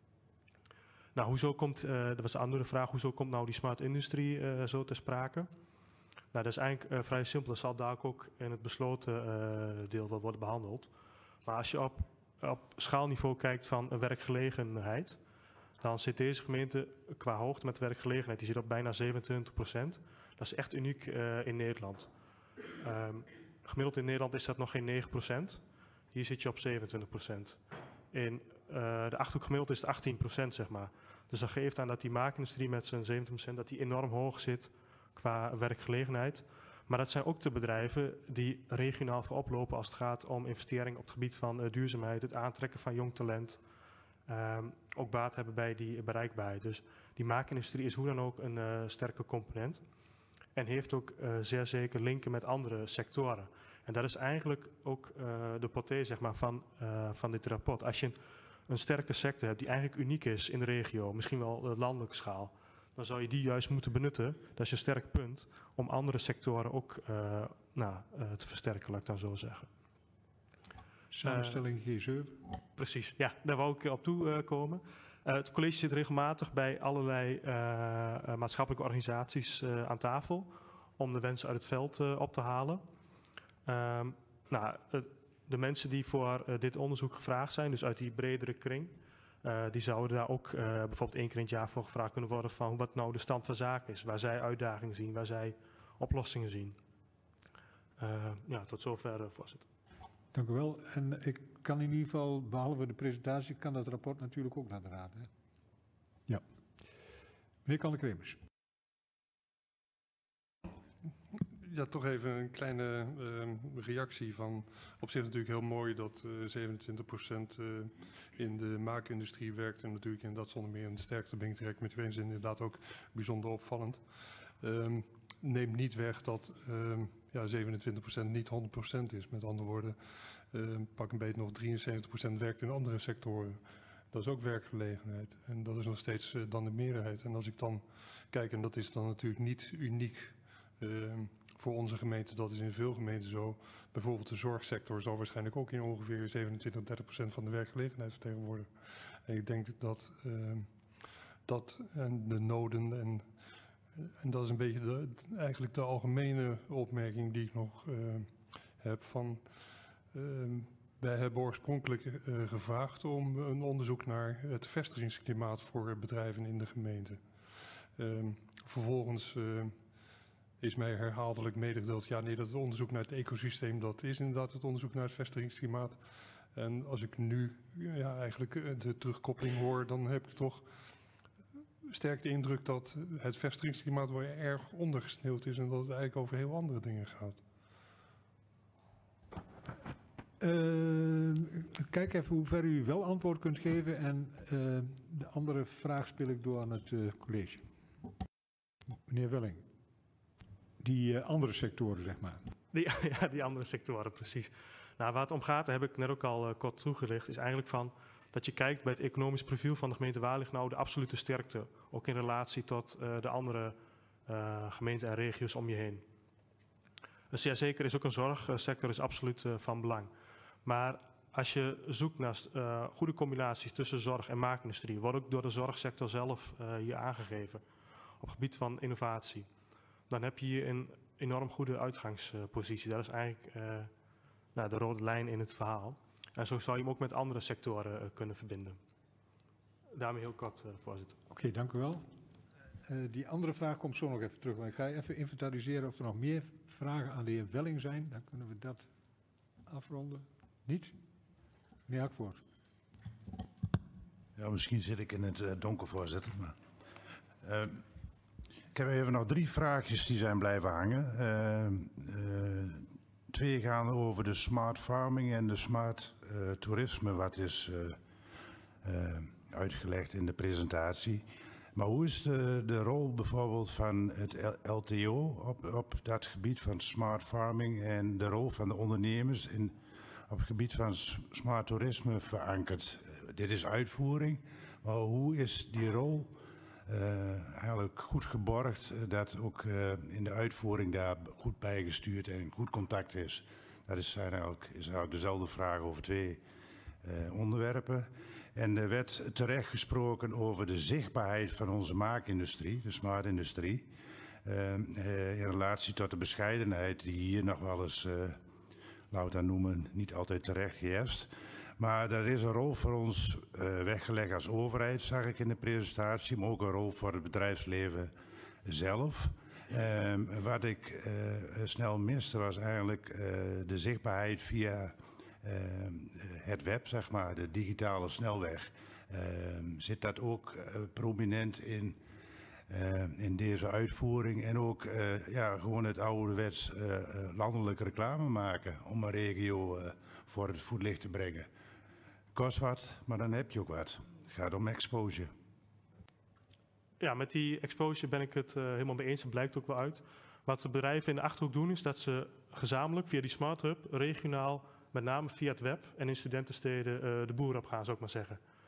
Nou, hoezo komt, uh, dat was de andere vraag, hoezo komt nou die smart industrie uh, zo ter sprake? Nou, dat is eigenlijk uh, vrij simpel. Dat zal daar ook in het besloten uh, deel wel worden behandeld. Maar als je op, op schaalniveau kijkt van uh, werkgelegenheid, dan zit deze gemeente qua hoogte met werkgelegenheid, die zit op bijna zevenentwintig procent. Dat is echt uniek uh, in Nederland. Um, gemiddeld in Nederland is dat nog geen negen procent. Hier zit je op zevenentwintig procent. In uh, de Achterhoek gemiddeld is het achttien procent, zeg maar. Dus dat geeft aan dat die maakindustrie met zijn zevenentwintig procent, dat die enorm hoog zit qua werkgelegenheid. Maar dat zijn ook de bedrijven die regionaal voorop lopen als het gaat om investeringen op het gebied van uh, duurzaamheid, het aantrekken van jong talent. Um, ook baat hebben bij die bereikbaarheid. Dus die maakindustrie is hoe dan ook een uh, sterke component. En heeft ook uh, zeer zeker linken met andere sectoren. En dat is eigenlijk ook uh, de portée zeg maar, van, uh, van dit rapport. Als je een sterke sector hebt die eigenlijk uniek is in de regio, misschien wel de landelijke schaal, dan zou je die juist moeten benutten. Dat is je sterk punt om andere sectoren ook uh, nou, uh, te versterken, laat ik dan zo zeggen. Samenstelling G zeven. Precies, ja, daar wou ik op toe uh, komen. Uh, het college zit regelmatig bij allerlei uh, uh, maatschappelijke organisaties uh, aan tafel om de wensen uit het veld uh, op te halen. Um, nou, uh, de mensen die voor uh, dit onderzoek gevraagd zijn, dus uit die bredere kring, uh, die zouden daar ook uh, bijvoorbeeld één keer in het jaar voor gevraagd kunnen worden van wat nou de stand van zaken is, waar zij uitdagingen zien, waar zij oplossingen zien. Uh, ja, tot zover, uh, voorzitter. Dank u wel. En ik kan in ieder geval, behalve de presentatie, kan dat rapport natuurlijk ook naar de raad. Hè? Ja. Meneer Kalle-Kremers. Ja, toch even een kleine uh, reactie van, op zich natuurlijk heel mooi dat uh, zevenentwintig procent uh, in de maakindustrie werkt en natuurlijk inderdaad zonder meer in de sterkte ben ik direct met u eens, inderdaad ook bijzonder opvallend. Um, neemt niet weg dat um, ja, zevenentwintig procent niet honderd procent is. Met andere woorden, uh, pak een beetje nog drieënzeventig procent werkt in andere sectoren. Dat is ook werkgelegenheid en dat is nog steeds uh, dan de meerderheid. En als ik dan kijk, en dat is dan natuurlijk niet uniek uh, voor onze gemeente, dat is in veel gemeenten zo. Bijvoorbeeld de zorgsector zal waarschijnlijk ook in ongeveer zevenentwintig tot dertig procent van de werkgelegenheid vertegenwoordigen. En ik denk dat uh, dat en de noden en En dat is een beetje de, eigenlijk de algemene opmerking die ik nog uh, heb van... Uh, wij hebben oorspronkelijk uh, gevraagd om een onderzoek naar het vestigingsklimaat voor bedrijven in de gemeente. Uh, vervolgens uh, is mij herhaaldelijk medegedeeld, ja nee, dat het onderzoek naar het ecosysteem, dat is inderdaad het onderzoek naar het vestigingsklimaat. En als ik nu ja, eigenlijk de terugkoppeling hoor, dan heb ik toch sterk de indruk dat het vestigingsklimaat wel erg ondergesneeuwd is en dat het eigenlijk over heel andere dingen gaat. Uh, kijk even hoe ver u wel antwoord kunt geven en uh, de andere vraag speel ik door aan het uh, college. Meneer Welling, die uh, andere sectoren zeg maar. Die, ja, die andere sectoren, precies. Nou, waar het om gaat, daar heb ik net ook al uh, kort toegelicht, is eigenlijk van dat je kijkt bij het economisch profiel van de gemeente Wageningen de absolute sterkte, ook in relatie tot uh, de andere uh, gemeenten en regio's om je heen. Dus ja, zeker is ook een zorgsector is absoluut uh, van belang. Maar als je zoekt naar uh, goede combinaties tussen zorg en maakindustrie, wordt ook door de zorgsector zelf uh, hier aangegeven op het gebied van innovatie, dan heb je hier een enorm goede uitgangspositie. Dat is eigenlijk uh, nou, de rode lijn in het verhaal. En zo zou je hem ook met andere sectoren uh, kunnen verbinden. Daarmee heel kort, uh, voorzitter. Oké, okay, dank u wel. Uh, die andere vraag komt zo nog even terug. Maar ik ga even inventariseren of er nog meer vragen aan de heer Welling zijn. Dan kunnen we dat afronden. Niet? Meneer Hakvoort. Ja, misschien zit ik in het uh, donker, voorzitter. Maar, uh, ik heb even nog drie vraagjes die zijn blijven hangen. Uh, uh, twee gaan over de smart farming en de smart uh, toerisme, wat is uh, uh, uitgelegd in de presentatie. Maar hoe is de, de rol bijvoorbeeld van het L T O op, op dat gebied van smart farming en de rol van de ondernemers in, op het gebied van smart toerisme verankerd? Uh, dit is uitvoering, maar hoe is die rol uh, eigenlijk goed geborgd, uh, dat ook uh, in de uitvoering daar goed bijgestuurd en goed contact is? Dat is eigenlijk, is eigenlijk dezelfde vraag over twee uh, onderwerpen. En er werd terecht gesproken over de zichtbaarheid van onze maakindustrie, de smartindustrie, uh, uh, in relatie tot de bescheidenheid die hier nog wel eens, uh, laten we dat noemen, niet altijd terecht heerst. Maar er is een rol voor ons uh, weggelegd als overheid, zag ik in de presentatie, maar ook een rol voor het bedrijfsleven zelf. Uh, wat ik uh, snel miste was eigenlijk uh, de zichtbaarheid via Uh, het web, zeg maar, de digitale snelweg. Uh, zit dat ook uh, prominent in, uh, in deze uitvoering en ook uh, ja, gewoon het ouderwets uh, landelijke reclame maken om een regio uh, voor het voetlicht te brengen. Kost wat, maar dan heb je ook wat. Het gaat om exposure. Ja, met die exposure ben ik het uh, helemaal mee eens. Het blijkt ook wel uit. Wat de bedrijven in de Achterhoek doen is dat ze gezamenlijk via die Smart Hub regionaal met name via het web en in studentensteden uh, de boer op gaan, zou ik maar zeggen.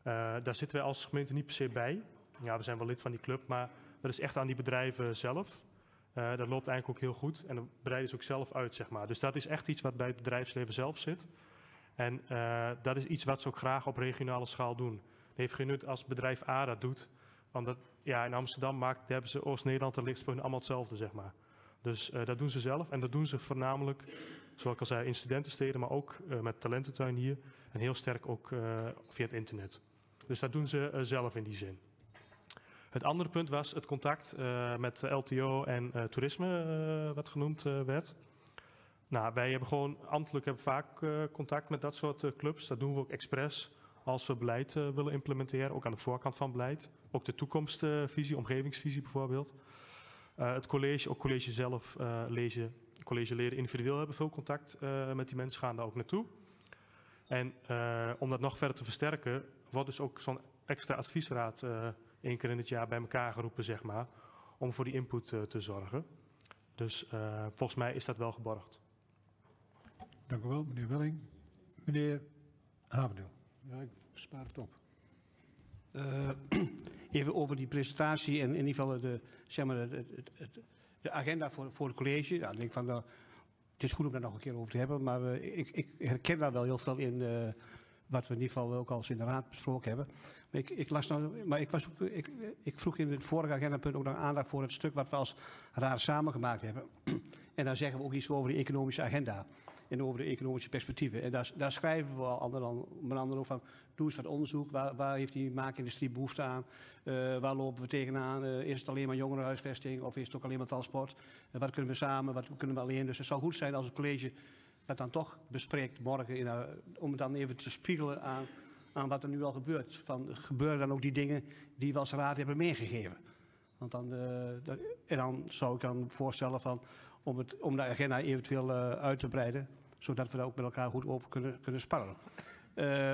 Uh, daar zitten wij als gemeente niet per se bij. Ja, we zijn wel lid van die club, maar dat is echt aan die bedrijven zelf. Uh, dat loopt eigenlijk ook heel goed en dat breiden ze ook zelf uit, zeg maar. Dus dat is echt iets wat bij het bedrijfsleven zelf zit. En uh, dat is iets wat ze ook graag op regionale schaal doen. Het heeft geen nut als bedrijf A dat doet. Want dat, ja, in Amsterdam maakt, daar hebben ze Oost-Nederland en ligt voor hun allemaal hetzelfde, zeg maar. Dus uh, dat doen ze zelf. En dat doen ze voornamelijk, zoals ik al zei, in studentensteden, maar ook uh, met talententuin hier. En heel sterk ook uh, via het internet. Dus dat doen ze uh, zelf in die zin. Het andere punt was het contact uh, met L T O en uh, toerisme, uh, wat genoemd uh, werd. Nou, wij hebben gewoon ambtelijk hebben vaak uh, contact met dat soort uh, clubs. Dat doen we ook expres als we beleid uh, willen implementeren, ook aan de voorkant van beleid. Ook de toekomstvisie, uh, omgevingsvisie bijvoorbeeld. Uh, het college, ook college zelf, uh, lezen, college leren individueel hebben veel contact uh, met die mensen, gaan daar ook naartoe. En uh, om dat nog verder te versterken, wordt dus ook zo'n extra adviesraad uh, één keer in het jaar bij elkaar geroepen, zeg maar, om voor die input uh, te zorgen. Dus uh, volgens mij is dat wel geborgd. Dank u wel, meneer Welling. Meneer Havendeel. Ja, ik spaar het op. Uh, even over die presentatie en in ieder geval de, zeg maar, de, de, de agenda voor, voor het college. Ja, ik denk van, uh, het is goed om daar nog een keer over te hebben, maar uh, ik, ik herken daar wel heel veel in uh, wat we in ieder geval ook al eens in de raad besproken hebben. Maar ik, ik, las nou, maar ik, was ook, ik, ik vroeg in het vorige agendapunt ook nog aandacht voor het stuk wat we als raad samengemaakt hebben. En dan zeggen we ook iets over de economische agenda. En over de economische perspectieven. En daar, daar schrijven we al ander dan, onder andere ook van, doe eens wat onderzoek. Waar, waar heeft die maakindustrie behoefte aan? Uh, waar lopen we tegenaan? Uh, is het alleen maar jongerenhuisvesting of is het ook alleen maar transport? Uh, wat kunnen we samen, wat kunnen we alleen? Dus het zou goed zijn als het college dat dan toch bespreekt morgen. In, uh, om het dan even te spiegelen aan, aan wat er nu al gebeurt. Van, gebeuren dan ook die dingen die we als raad hebben meegegeven? Want dan, uh, dat, en dan zou ik dan voorstellen van, om, het, om de agenda eventueel uh, uit te breiden, zodat we daar ook met elkaar goed over kunnen, kunnen sparren. Uh,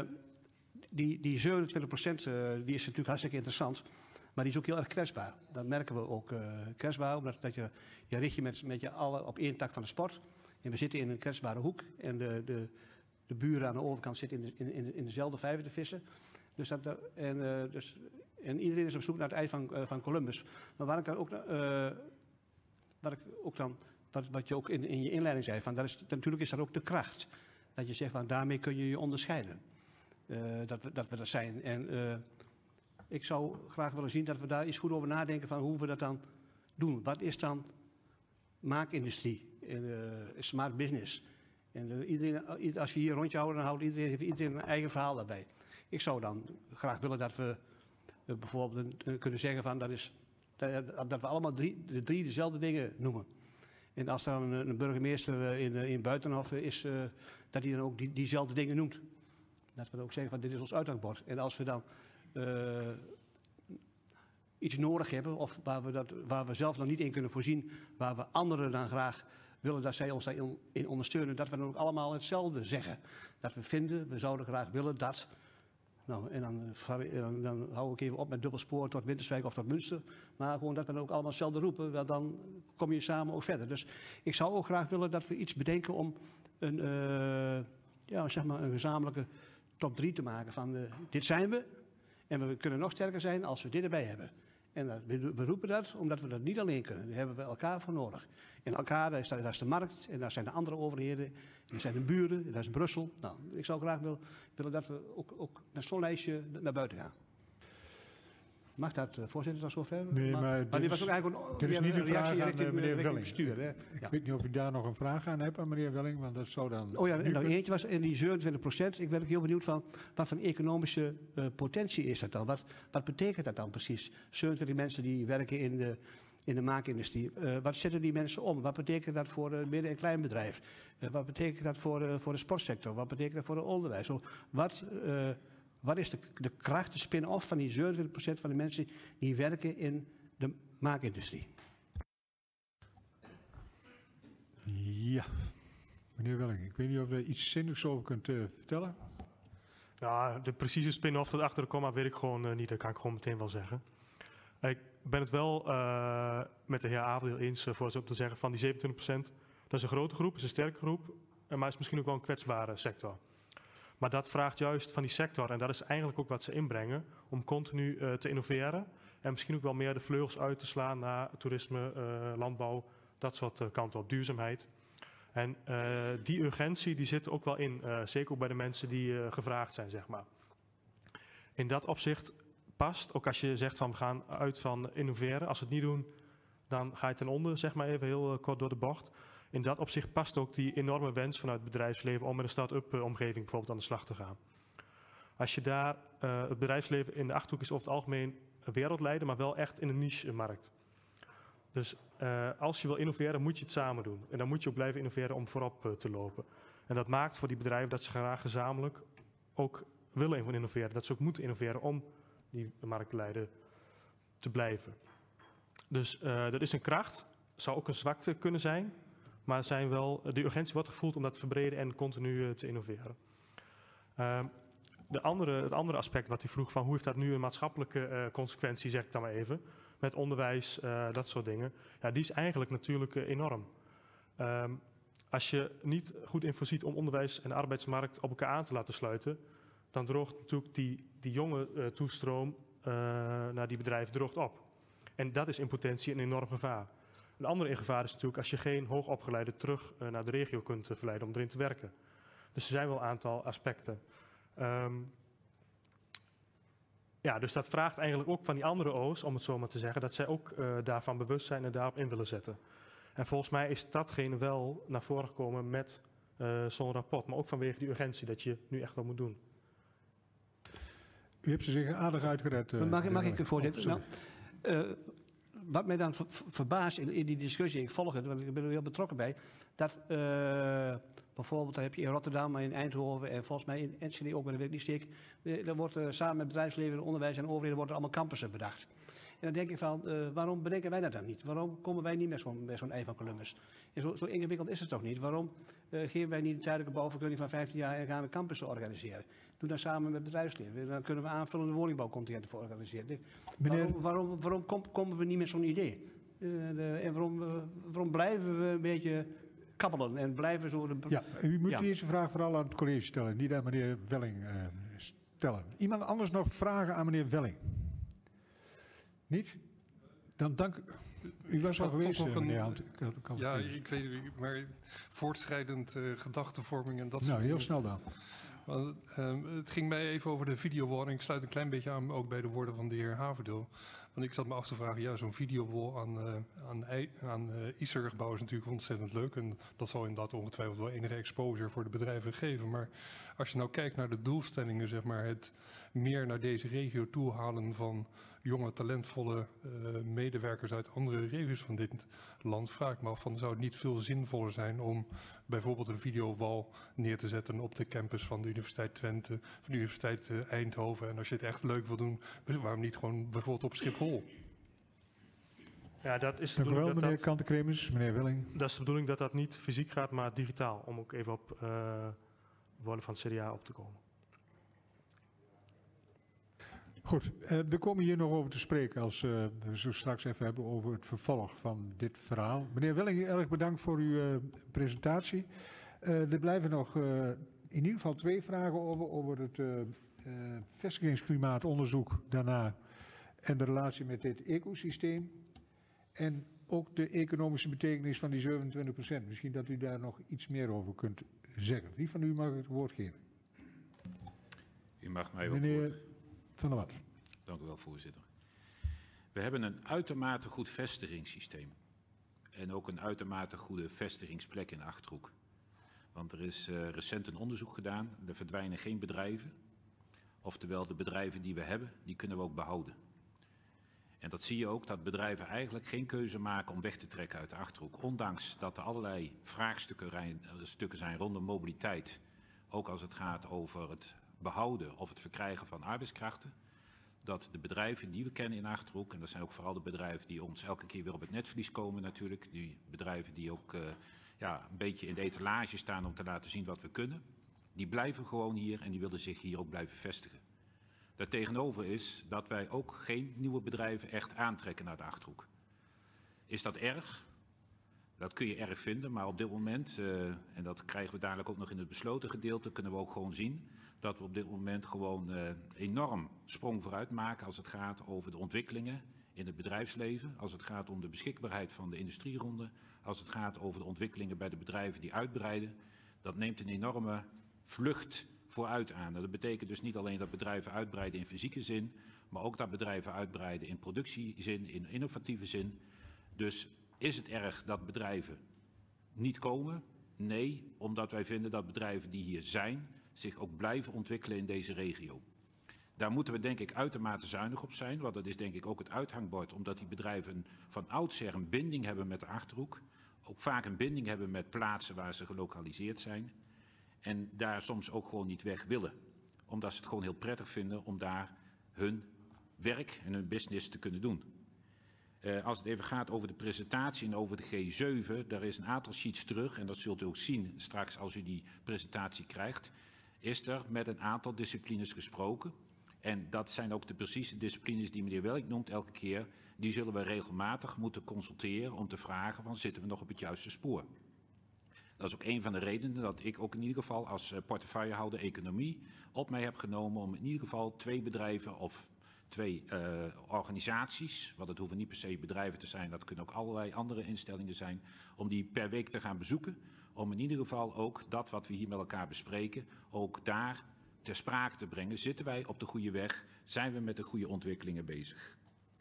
die, die zevenentwintig procent uh, die is natuurlijk hartstikke interessant, maar die is ook heel erg kwetsbaar. Dat merken we ook uh, kwetsbaar, omdat dat je, je richt je met, met je allen op één tak van de sport. En we zitten in een kwetsbare hoek en de, de, de buren aan de overkant zitten in, de, in, in, in dezelfde vijver te vissen. Dus dat, en, uh, dus, en iedereen is op zoek naar het ei van, uh, van Columbus. Maar waar ik dan ook, uh, waar ik ook dan... Wat, wat je ook in, in je inleiding zei, van, dat is, natuurlijk is dat ook de kracht. Dat je zegt, van, daarmee kun je je onderscheiden. Uh, dat, we, dat we dat zijn. En uh, ik zou graag willen zien dat we daar eens goed over nadenken van hoe we dat dan doen. Wat is dan maakindustrie, en, uh, smart business? En uh, iedereen, als we hier een rondje houden, dan houdt iedereen, heeft iedereen een eigen verhaal daarbij. Ik zou dan graag willen dat we uh, bijvoorbeeld uh, kunnen zeggen van, dat, is, dat, dat we allemaal drie, de drie dezelfde dingen noemen. En als er dan een, een burgemeester in, in Buitenhof is, uh, dat hij dan ook die, diezelfde dingen noemt. Dat we dan ook zeggen van dit is ons uithangbord. En als we dan uh, iets nodig hebben, of waar we, dat, waar we zelf nog niet in kunnen voorzien, waar we anderen dan graag willen dat zij ons daarin in ondersteunen, dat we dan ook allemaal hetzelfde zeggen. Dat we vinden, we zouden graag willen dat. Nou, en dan, dan, dan hou ik even op met dubbelspoor tot Winterswijk of tot Münster. Maar gewoon dat we dan ook allemaal hetzelfde roepen, wel, dan kom je samen ook verder. Dus ik zou ook graag willen dat we iets bedenken om een, uh, ja, zeg maar een gezamenlijke top drie te maken. Van uh, dit zijn we en we kunnen nog sterker zijn als we dit erbij hebben. En uh, we, we roepen dat omdat we dat niet alleen kunnen. Daar hebben we elkaar voor nodig. En elkaar, daar is, daar is de markt en daar zijn de andere overheden. En daar zijn de buren, en daar is Brussel. Nou, ik zou graag willen, willen dat we ook, ook naar zo'n lijstje naar buiten gaan. Mag dat, uh, voorzitter, tot zover? Nee, maar, maar dit, dit was ook eigenlijk een, dit is niet een vraag aan richting, meneer richting Welling. Bestuur, hè? Ik Ja. weet niet of u daar nog een vraag aan hebt aan meneer Welling, want dat zou dan... Oh ja, en dan eentje was in die zevenentwintig procent. Ik ben ook heel benieuwd van wat voor economische uh, potentie is dat dan? Wat, wat betekent dat dan precies? zevenentwintig mensen die werken in de, in de maakindustrie. Uh, wat zetten die mensen om? Wat betekent dat voor een midden- en kleinbedrijf? Uh, wat betekent dat voor, uh, voor de sportsector? Wat betekent dat voor het onderwijs? Zo, wat... Uh, Wat is de, de kracht, de spin-off van die zevenentwintig procent van de mensen die werken in de maakindustrie? Ja, meneer Welling, ik weet niet of u er iets zinnigs over kunt uh, vertellen. Ja, de precieze spin-off tot achter de komma weet ik gewoon uh, niet. Dat kan ik gewoon meteen wel zeggen. Ik ben het wel uh, met de heer Avendeel eens, uh, voor zo te zeggen, van die zevenentwintig procent. Dat is een grote groep, is een sterke groep, maar is misschien ook wel een kwetsbare sector. Maar dat vraagt juist van die sector, en dat is eigenlijk ook wat ze inbrengen, om continu uh, te innoveren en misschien ook wel meer de vleugels uit te slaan naar toerisme, uh, landbouw, dat soort uh, kanten op, duurzaamheid. En uh, die urgentie die zit ook wel in, uh, zeker ook bij de mensen die uh, gevraagd zijn, zeg maar. In dat opzicht past, ook als je zegt van we gaan uit van innoveren, als we het niet doen, dan ga je ten onder, zeg maar even heel uh, kort door de bocht. In dat opzicht past ook die enorme wens vanuit het bedrijfsleven om met een start-up uh, omgeving bijvoorbeeld aan de slag te gaan. Als je daar, uh, het bedrijfsleven in de Achterhoek is over het algemeen een wereldleider, maar wel echt in een niche-markt. Dus uh, als je wil innoveren, moet je het samen doen. En dan moet je ook blijven innoveren om voorop uh, te lopen. En dat maakt voor die bedrijven dat ze graag gezamenlijk ook willen innoveren. Dat ze ook moeten innoveren om die marktleider te blijven. Dus uh, dat is een kracht, zou ook een zwakte kunnen zijn. Maar zijn wel, de urgentie wordt gevoeld om dat te verbreden en continu uh, te innoveren. Uh, de andere, het andere aspect wat u vroeg van hoe heeft dat nu een maatschappelijke uh, consequentie, zeg ik dan maar even. Met onderwijs, uh, dat soort dingen. Ja, die is eigenlijk natuurlijk uh, enorm. Um, als je niet goed in voorziet om onderwijs en de arbeidsmarkt op elkaar aan te laten sluiten, dan droogt natuurlijk die, die jonge uh, toestroom uh, naar die bedrijven droogt op. En dat is in potentie een enorm gevaar. Een andere gevaar is natuurlijk als je geen hoogopgeleide terug uh, naar de regio kunt uh, verleiden om erin te werken. Dus er zijn wel een aantal aspecten. Um, ja, dus dat vraagt eigenlijk ook van die andere O's, om het zo maar te zeggen, dat zij ook uh, daarvan bewust zijn en daarop in willen zetten. En volgens mij is datgene wel naar voren gekomen met uh, zo'n rapport, maar ook vanwege die urgentie dat je nu echt wat moet doen. U hebt ze zich aardig uitgered. Uh, mag mag ik, voorzitter? Oh, nou, uh, wat mij dan ver, verbaast in, in die discussie, ik volg het, want ik ben er heel betrokken bij, dat uh, bijvoorbeeld, dan heb je in Rotterdam, maar in Eindhoven en volgens mij in Enschede ook, maar dat weet ik niet zeker, daar wordt uh, samen met bedrijfsleven, onderwijs en overheden worden allemaal campussen bedacht. En dan denk ik van, uh, waarom bedenken wij dat dan niet? Waarom komen wij niet met zo'n met zo'n ei van Columbus? En zo, zo ingewikkeld is het toch niet? Waarom uh, geven wij niet een tijdelijke bouwvergunning van vijftien jaar en gaan we campussen organiseren? Doe dat samen met het bedrijfsleven. Dan kunnen we aanvullende woningbouwcontingenten voor organiseren. Meneer... Waarom, waarom, waarom kom, komen we niet met zo'n idee? Uh, de, en waarom, uh, waarom blijven we een beetje kabbelen en blijven zo... De... Ja, u moet ja. deze vraag vooral aan het college stellen, niet aan meneer Welling uh, stellen. Iemand anders nog vragen aan meneer Welling? Niet? Dan dank u. was al geweest, nog een, meneer Hand. Ja, ik weet het, maar voortschrijdend uh, gedachtenvorming en dat soort Nou, heel dingen. snel dan. Want, um, het ging mij even over de videowall en ik sluit een klein beetje aan ook bij de woorden van de heer Haverdeel. Want ik zat me af te vragen, ja, zo'n videowall aan, uh, aan, aan uh, ISER-gebouw is natuurlijk ontzettend leuk. En dat zal inderdaad ongetwijfeld wel enige exposure voor de bedrijven geven. Maar als je nou kijkt naar de doelstellingen, zeg maar, het meer naar deze regio toe halen van jonge, talentvolle uh, medewerkers uit andere regio's van dit land, vraag ik me af van, zou het niet veel zinvoller zijn om bijvoorbeeld een videowall neer te zetten op de campus van de Universiteit Twente, van de Universiteit uh, Eindhoven. En als je het echt leuk wil doen, waarom niet gewoon bijvoorbeeld op Schiphol? Ja, dat is de Dank u wel, dat meneer dat, Kantekremers, meneer Welling. dat is de bedoeling dat dat niet fysiek gaat, maar digitaal. Om ook even op uh, woorden van het C D A op te komen. Goed, uh, we komen hier nog over te spreken als uh, we zo straks even hebben over het vervolg van dit verhaal. Meneer Welling, erg bedankt voor uw uh, presentatie. Uh, er blijven nog uh, in ieder geval twee vragen over, over het uh, uh, vestigingsklimaatonderzoek daarna en de relatie met dit ecosysteem. En ook de economische betekenis van die zevenentwintig procent. Misschien dat u daar nog iets meer over kunt zeggen. Wie van u mag het woord geven? U mag mij ook Meneer woord. Van der Wart. Dank u wel, voorzitter. We hebben een uitermate goed vestigingssysteem. En ook een uitermate goede vestigingsplek in Achterhoek. Want er is uh, recent een onderzoek gedaan. Er verdwijnen geen bedrijven. Oftewel, de bedrijven die we hebben, die kunnen we ook behouden. En dat zie je ook, dat bedrijven eigenlijk geen keuze maken om weg te trekken uit de Achterhoek. Ondanks dat er allerlei vraagstukken stukken zijn rondom mobiliteit. Ook als het gaat over het behouden of het verkrijgen van arbeidskrachten. Dat de bedrijven die we kennen in Achterhoek, en dat zijn ook vooral de bedrijven die ons elke keer weer op het netvlies komen natuurlijk. Die bedrijven die ook uh, ja, een beetje in de etalage staan om te laten zien wat we kunnen. Die blijven gewoon hier en die willen zich hier ook blijven vestigen. Daartegenover is dat wij ook geen nieuwe bedrijven echt aantrekken naar de Achterhoek. Is dat erg? Dat kun je erg vinden, maar op dit moment, uh, en dat krijgen we dadelijk ook nog in het besloten gedeelte, kunnen we ook gewoon zien dat we op dit moment gewoon uh, enorm sprong vooruit maken als het gaat over de ontwikkelingen in het bedrijfsleven, als het gaat om de beschikbaarheid van de industrieronde, als het gaat over de ontwikkelingen bij de bedrijven die uitbreiden. Dat neemt een enorme vlucht vooruit aan. Dat betekent dus niet alleen dat bedrijven uitbreiden in fysieke zin, maar ook dat bedrijven uitbreiden in productiezin, in innovatieve zin. Dus is het erg dat bedrijven niet komen? Nee, omdat wij vinden dat bedrijven die hier zijn zich ook blijven ontwikkelen in deze regio. Daar moeten we denk ik uitermate zuinig op zijn, want dat is denk ik ook het uithangbord, omdat die bedrijven van oudsher een binding hebben met de Achterhoek, ook vaak een binding hebben met plaatsen waar ze gelokaliseerd zijn en daar soms ook gewoon niet weg willen, omdat ze het gewoon heel prettig vinden om daar hun werk en hun business te kunnen doen. Uh, als het even gaat over de presentatie en over de G zeven, daar is een aantal sheets terug en dat zult u ook zien straks als u die presentatie krijgt, is er met een aantal disciplines gesproken. En dat zijn ook de precieze disciplines die meneer Welk noemt elke keer. Die zullen we regelmatig moeten consulteren om te vragen van zitten we nog op het juiste spoor. Dat is ook een van de redenen dat ik ook in ieder geval als portefeuillehouder economie op mij heb genomen om in ieder geval twee bedrijven of twee uh, organisaties, want het hoeven niet per se bedrijven te zijn, dat kunnen ook allerlei andere instellingen zijn, om die per week te gaan bezoeken. Om in ieder geval ook dat wat we hier met elkaar bespreken, ook daar ter sprake te brengen. Zitten wij op de goede weg? Zijn we met de goede ontwikkelingen bezig?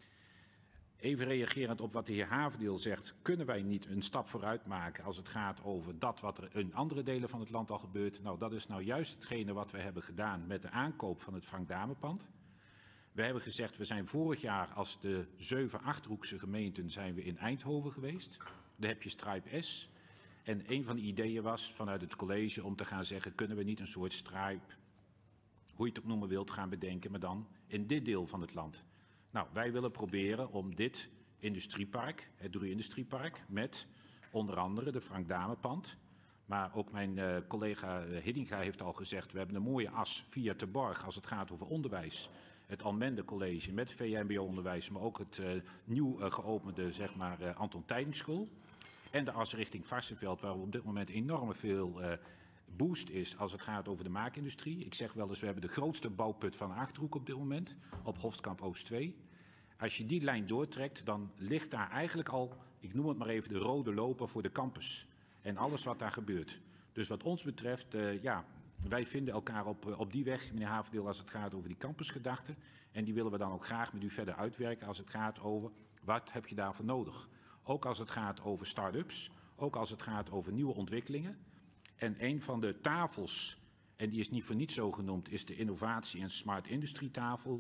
Even reagerend op wat de heer Havendeel zegt, kunnen wij niet een stap vooruit maken als het gaat over dat wat er in andere delen van het land al gebeurt? Nou, dat is nou juist hetgene wat we hebben gedaan met de aankoop van het Frank Damenpand. We hebben gezegd, we zijn vorig jaar als de zeven Achterhoekse gemeenten zijn we in Eindhoven geweest. Daar heb je Stripe S. En een van de ideeën was vanuit het college om te gaan zeggen, kunnen we niet een soort Stripe, hoe je het ook noemen wilt, gaan bedenken, maar dan in dit deel van het land. Nou, wij willen proberen om dit industriepark, het Dru Industriepark, met onder andere de Frank Damenpand, maar ook mijn uh, collega Hiddinga heeft al gezegd, we hebben een mooie as via Terborg als het gaat over onderwijs. Het Almende College met V M B O-onderwijs, maar ook het uh, nieuw uh, geopende zeg maar, uh, Anton Tijdingschool. En de as richting Varsseveld, waar op dit moment enorm veel uh, boost is als het gaat over de maakindustrie. Ik zeg wel eens, we hebben de grootste bouwput van de Achterhoek op dit moment, op Hofkamp Oost twee. Als je die lijn doortrekt, dan ligt daar eigenlijk al, ik noem het maar even, de rode loper voor de campus. En alles wat daar gebeurt. Dus wat ons betreft, uh, ja, wij vinden elkaar op, op die weg, meneer Havendeel, als het gaat over die campusgedachte. En die willen we dan ook graag met u verder uitwerken als het gaat over, wat heb je daarvoor nodig? Ook als het gaat over start-ups, ook als het gaat over nieuwe ontwikkelingen. En een van de tafels, en die is niet voor niets zo genoemd, is de innovatie- en smart industrie tafel.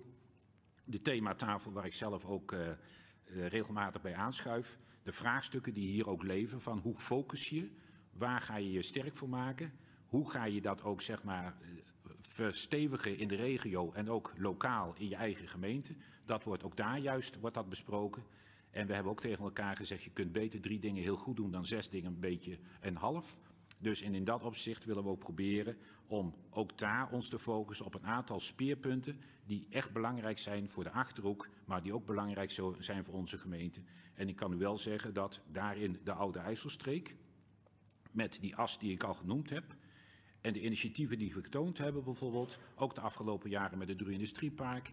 De thematafel waar ik zelf ook uh, uh, regelmatig bij aanschuif. De vraagstukken die hier ook leven van hoe focus je, waar ga je je sterk voor maken, hoe ga je dat ook zeg maar verstevigen in de regio en ook lokaal in je eigen gemeente. Dat wordt ook daar juist wordt dat besproken. En we hebben ook tegen elkaar gezegd, je kunt beter drie dingen heel goed doen dan zes dingen een beetje en half. Dus en in dat opzicht willen we ook proberen om ook daar ons te focussen op een aantal speerpunten die echt belangrijk zijn voor de Achterhoek, maar die ook belangrijk zijn voor onze gemeente. En ik kan u wel zeggen dat daarin de Oude IJsselstreek, met die as die ik al genoemd heb, en de initiatieven die we getoond hebben bijvoorbeeld, ook de afgelopen jaren met het Dru Industriepark,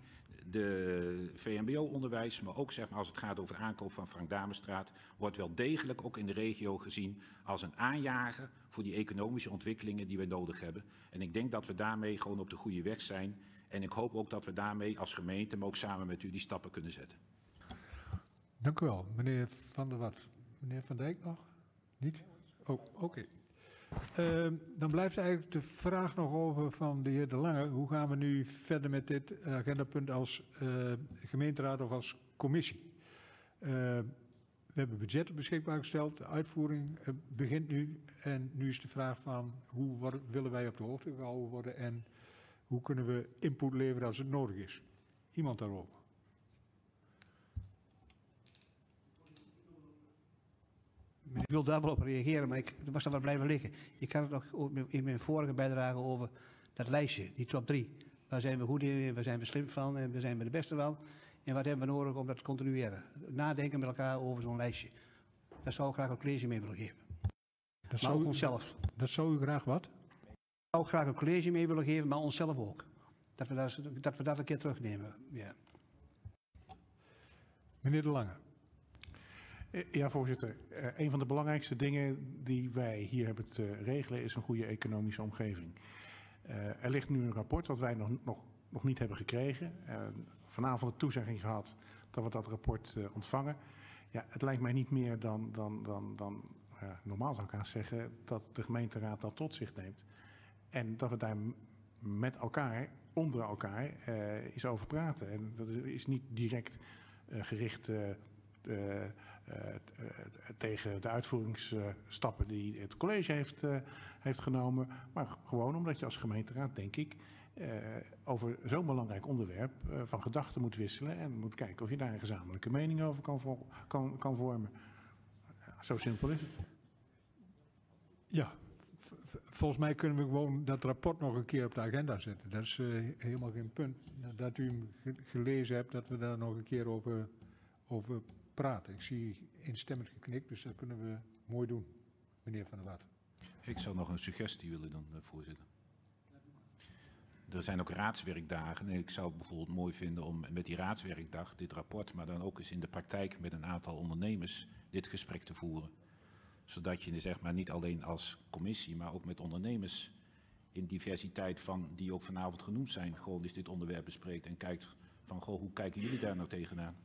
de V M B O-onderwijs, maar ook zeg maar, als het gaat over de aankoop van Frank Damestraat, wordt wel degelijk ook in de regio gezien als een aanjager voor die economische ontwikkelingen die we nodig hebben. En ik denk dat we daarmee gewoon op de goede weg zijn. En ik hoop ook dat we daarmee als gemeente, maar ook samen met u, die stappen kunnen zetten. Dank u wel. Meneer Van der Wart. Meneer Van Dijk nog? Niet? Oh, oké. Okay. Uh, dan blijft eigenlijk de vraag nog over van de heer De Lange. Hoe gaan we nu verder met dit agendapunt als uh, gemeenteraad of als commissie? Uh, we hebben budgetten beschikbaar gesteld. De uitvoering uh, begint nu. En nu is de vraag van hoe worden, willen wij op de hoogte gehouden worden en hoe kunnen we input leveren als het nodig is? Iemand daarover? Ik wil daar wel op reageren, maar ik was daar wel blijven liggen. Ik had het nog in mijn vorige bijdrage over dat lijstje, die top drie. Waar zijn we goed in, waar zijn we slim van en waar zijn we de beste van? En wat hebben we nodig om dat te continueren? Nadenken met elkaar over zo'n lijstje. Daar zou ik graag een college mee willen geven. Dat Maar zou, ook u, onszelf. dat zou u graag wat? Daar zou ik graag een college mee willen geven, maar onszelf ook. Dat we dat, dat, we dat een keer terugnemen. Ja. Meneer De Lange. Ja, voorzitter. Uh, een van de belangrijkste dingen die wij hier hebben te regelen is een goede economische omgeving. Uh, er ligt nu een rapport wat wij nog, nog, nog niet hebben gekregen. Uh, vanavond de toezegging gehad dat we dat rapport uh, ontvangen. Ja, het lijkt mij niet meer dan, dan, dan, dan uh, normaal zou ik haast zeggen, dat de gemeenteraad dat tot zich neemt. En dat we daar met elkaar, onder elkaar, uh, eens over praten. En dat is niet direct uh, gericht uh, uh, uh, uh, tegen de uitvoeringsstappen die het college heeft, uh, heeft genomen. Maar gewoon omdat je als gemeenteraad, denk ik, uh, over zo'n belangrijk onderwerp uh, van gedachten moet wisselen. En moet kijken of je daar een gezamenlijke mening over kan, vo kan, kan vormen. Ja, zo simpel is het. Ja. Volgens mij kunnen we gewoon dat rapport nog een keer op de agenda zetten. Dat is uh, helemaal geen punt. Dat u hem ge gelezen hebt, dat we daar nog een keer over, over praten. Ik zie instemmend geknikt, dus dat kunnen we mooi doen, meneer Van der Water. Ik zou nog een suggestie willen doen, uh, voorzitter. Er zijn ook raadswerkdagen. En ik zou het bijvoorbeeld mooi vinden om met die raadswerkdag dit rapport, maar dan ook eens in de praktijk met een aantal ondernemers dit gesprek te voeren. Zodat je zeg maar niet alleen als commissie, maar ook met ondernemers in diversiteit van die ook vanavond genoemd zijn, gewoon eens dit onderwerp bespreekt en kijkt van goh, hoe kijken jullie daar nou tegenaan?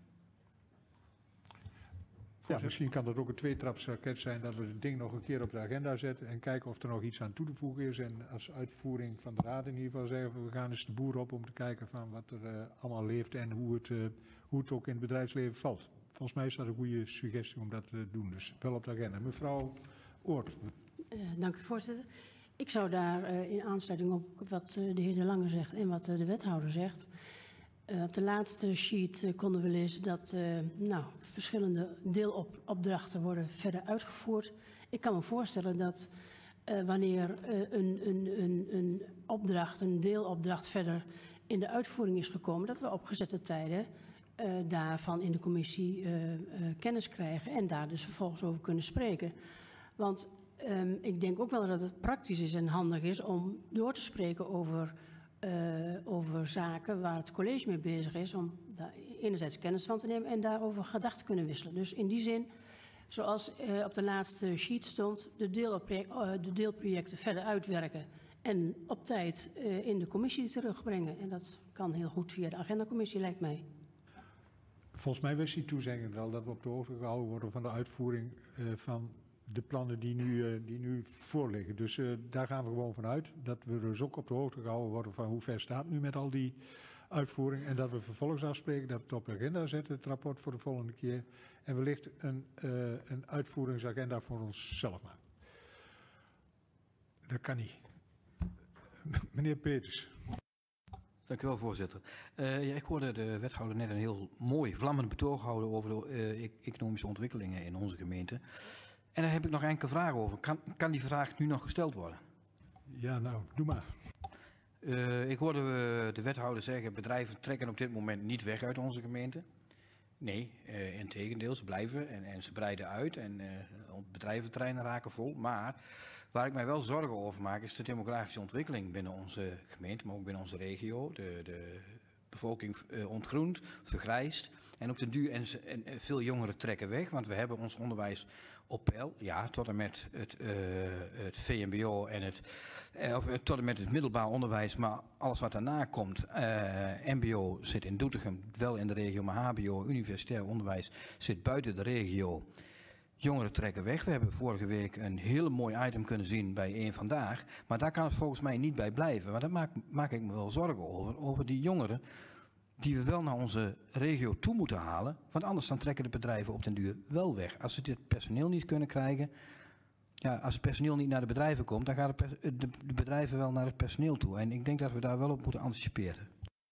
Ja, misschien kan dat ook een tweetrapsraket zijn dat we het ding nog een keer op de agenda zetten en kijken of er nog iets aan toe te voegen is. En als uitvoering van de raad in ieder geval zeggen we gaan eens de boer op om te kijken van wat er uh, allemaal leeft en hoe het, uh, hoe het ook in het bedrijfsleven valt. Volgens mij is dat een goede suggestie om dat te doen, dus wel op de agenda. Mevrouw Oort. Uh, dank u, voorzitter. Ik zou daar uh, in aansluiting op wat uh, de heer De Lange zegt en wat uh, de wethouder zegt. Uh, op de laatste sheet uh, konden we lezen dat uh, nou, verschillende deelopdrachten worden verder uitgevoerd. Ik kan me voorstellen dat uh, wanneer uh, een, een, een, een opdracht, een deelopdracht verder in de uitvoering is gekomen, dat we op gezette tijden Uh, daarvan in de commissie uh, uh, kennis krijgen en daar dus vervolgens over kunnen spreken. Want um, ik denk ook wel dat het praktisch is en handig is om door te spreken over, uh, over zaken waar het college mee bezig is, om daar enerzijds kennis van te nemen en daarover gedachten te kunnen wisselen. Dus in die zin, zoals uh, op de laatste sheet stond, de, deelproject, uh, de deelprojecten verder uitwerken en op tijd uh, in de commissie terugbrengen. En dat kan heel goed via de agendacommissie, lijkt mij. Volgens mij was die toezegging al dat we op de hoogte gehouden worden van de uitvoering uh, van de plannen die nu, uh, die nu voorliggen. Dus uh, daar gaan we gewoon vanuit dat we dus ook op de hoogte gehouden worden van hoe ver staat nu met al die uitvoering. En dat we vervolgens afspreken dat we het op de agenda zetten, het rapport voor de volgende keer. En wellicht een, uh, een uitvoeringsagenda voor onszelf maken. Dat kan niet. Meneer Peters. Dank u wel, voorzitter. Uh, ja, ik hoorde de wethouder net een heel mooi, vlammend betoog houden over de uh, economische ontwikkelingen in onze gemeente. En daar heb ik nog enkele vragen over. Kan, kan die vraag nu nog gesteld worden? Ja, nou, doe maar. Uh, ik hoorde uh, de wethouder zeggen, bedrijven trekken op dit moment niet weg uit onze gemeente. Nee, uh, integendeel, ze blijven en, en ze breiden uit en uh, bedrijventerreinen raken vol. Maar waar ik mij wel zorgen over maak is de demografische ontwikkeling binnen onze gemeente, maar ook binnen onze regio. De, de bevolking uh, ontgroent, vergrijst en op den duur en, en veel jongeren trekken weg, want we hebben ons onderwijs op peil, ja, tot en met het, uh, het V M B O en het, uh, of, uh, tot en met het middelbaar onderwijs, maar alles wat daarna komt, uh, M B O zit in Doetinchem, wel in de regio, maar H B O, universitair onderwijs, zit buiten de regio. Jongeren trekken weg. We hebben vorige week een heel mooi item kunnen zien bij één Vandaag, maar daar kan het volgens mij niet bij blijven, want daar maak, maak ik me wel zorgen over, over die jongeren die we wel naar onze regio toe moeten halen, want anders dan trekken de bedrijven op den duur wel weg. Als ze dit personeel niet kunnen krijgen, ja, als het personeel niet naar de bedrijven komt, dan gaan de, de, de bedrijven wel naar het personeel toe. En ik denk dat we daar wel op moeten anticiperen.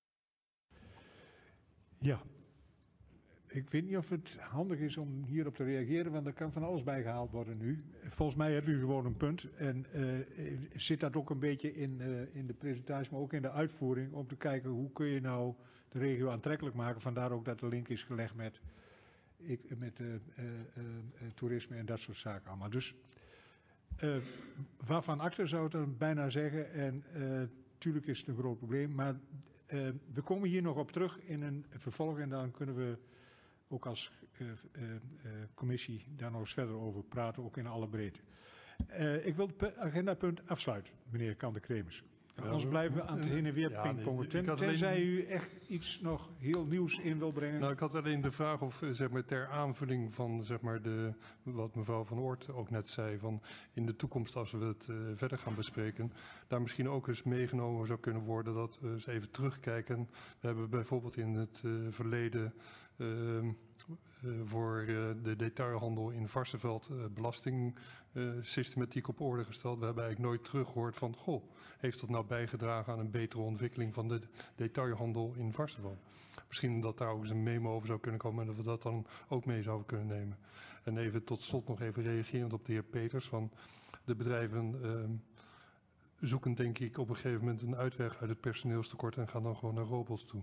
Ja, ik weet niet of het handig is om hierop te reageren, want er kan van alles bij gehaald worden nu. Volgens mij hebt u gewoon een punt en uh, zit dat ook een beetje in, uh, in de presentatie, maar ook in de uitvoering, om te kijken hoe kun je nou de regio aantrekkelijk maken. Vandaar ook dat de link is gelegd met ik, met uh, uh, uh, toerisme en dat soort zaken allemaal. Dus uh, waarvan acte zou ik dan bijna zeggen. En natuurlijk uh, is het een groot probleem, maar uh, we komen hier nog op terug in een vervolg en dan kunnen we ook als uh, uh, uh, commissie daar nog eens verder over praten, ook in alle breedte. Uh, ik wil het agendapunt afsluiten, meneer Kante-Kremers. Ja, Anders blijven we aan het heen en weer ja, pingpongen. Ten, tenzij alleen... u echt iets nog heel nieuws in wil brengen. Nou, ik had alleen de vraag of zeg maar, ter aanvulling van zeg maar, de, wat mevrouw Van Oort ook net zei, van in de toekomst als we het uh, verder gaan bespreken, daar misschien ook eens meegenomen zou kunnen worden dat we eens even terugkijken. We hebben bijvoorbeeld in het uh, verleden uh, uh, voor uh, de detailhandel in Varsseveld uh, belastingsystematiek uh, op orde gesteld. We hebben eigenlijk nooit teruggehoord van, goh, heeft dat nou bijgedragen aan een betere ontwikkeling van de detailhandel in Varsseveld? Misschien dat daar ook eens een memo over zou kunnen komen en dat we dat dan ook mee zouden kunnen nemen. En even tot slot nog even reagerend op de heer Peters. Van de bedrijven uh, zoeken denk ik op een gegeven moment een uitweg uit het personeelstekort en gaan dan gewoon naar robots toe.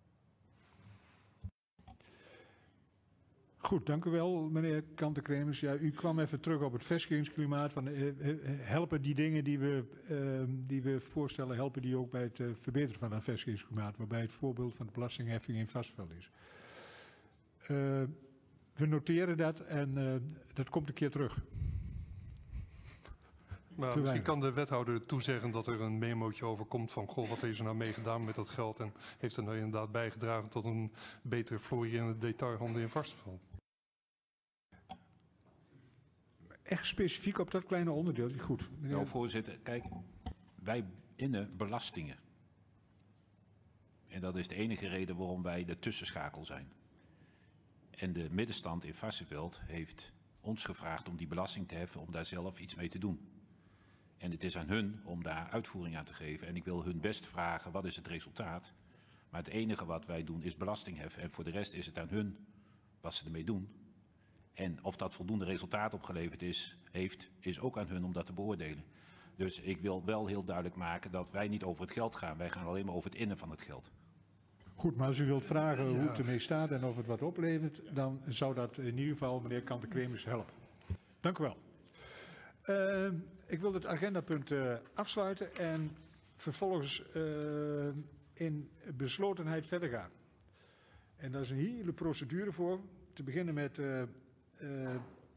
Goed, dank u wel, meneer Kante-Kremers. Ja, u kwam even terug op het vestigingsklimaat. Van, uh, uh, helpen die dingen die we, uh, die we voorstellen, helpen die ook bij het uh, verbeteren van het vestigingsklimaat, waarbij het voorbeeld van de belastingheffing in Varsseveld is. Uh, we noteren dat en uh, dat komt een keer terug. Nou, misschien kan de wethouder toezeggen dat er een memootje over komt van, goh, wat is er nou mee gedaan met dat geld en heeft er nou inderdaad bijgedragen tot een betere florerende detailhandel in Varsseveld? Echt specifiek op dat kleine onderdeel, goed. Meneer... Nou, voorzitter, kijk, wij innen belastingen. En dat is de enige reden waarom wij de tussenschakel zijn. En de middenstand in Varsseveld heeft ons gevraagd om die belasting te heffen, om daar zelf iets mee te doen. En het is aan hun om daar uitvoering aan te geven. En ik wil hun best vragen, wat is het resultaat? Maar het enige wat wij doen is belasting heffen. En voor de rest is het aan hun wat ze ermee doen. En of dat voldoende resultaat opgeleverd is, heeft, is ook aan hun om dat te beoordelen. Dus ik wil wel heel duidelijk maken dat wij niet over het geld gaan. Wij gaan alleen maar over het innen van het geld. Goed, maar als u wilt vragen hoe het ermee staat en of het wat oplevert, dan zou dat in ieder geval meneer Kante-Kremers helpen. Dank u wel. Uh, ik wil het agendapunt uh, afsluiten en vervolgens uh, in beslotenheid verder gaan. En daar is een hele procedure voor. Te beginnen met... Uh, uh,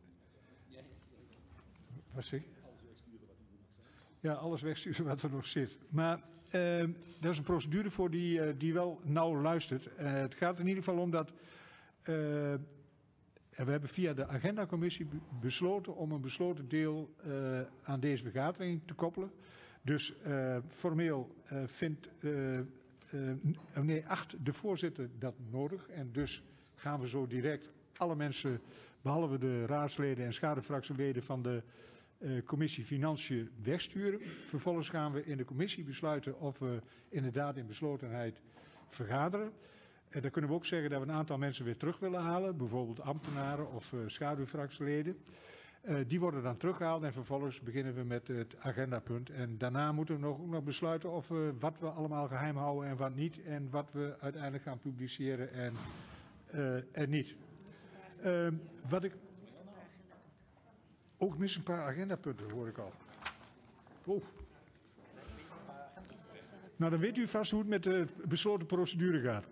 wat zeg je? Ja, alles wegsturen wat er nog zit. Maar uh, daar is een procedure voor die, uh, die wel nauw luistert. Uh, het gaat in ieder geval om dat... Uh, En we hebben via de agendacommissie besloten om een besloten deel uh, aan deze vergadering te koppelen. Dus uh, formeel uh, vindt, uh, uh, nee, acht de voorzitter dat nodig. En dus gaan we zo direct alle mensen, behalve de raadsleden en schaduwfractieleden van de uh, commissie Financiën wegsturen. Vervolgens gaan we in de commissie besluiten of we inderdaad in beslotenheid vergaderen. En dan kunnen we ook zeggen dat we een aantal mensen weer terug willen halen. Bijvoorbeeld ambtenaren of uh, schaduwfractieleden. Uh, die worden dan teruggehaald en vervolgens beginnen we met het agendapunt. En daarna moeten we nog, ook nog besluiten of we, wat we allemaal geheim houden en wat niet. En wat we uiteindelijk gaan publiceren en, uh, en niet. Uh, wat ik... Ook mis een paar agendapunten, hoor ik al. Oh. Nou, dan weet u vast hoe het met de besloten procedure gaat.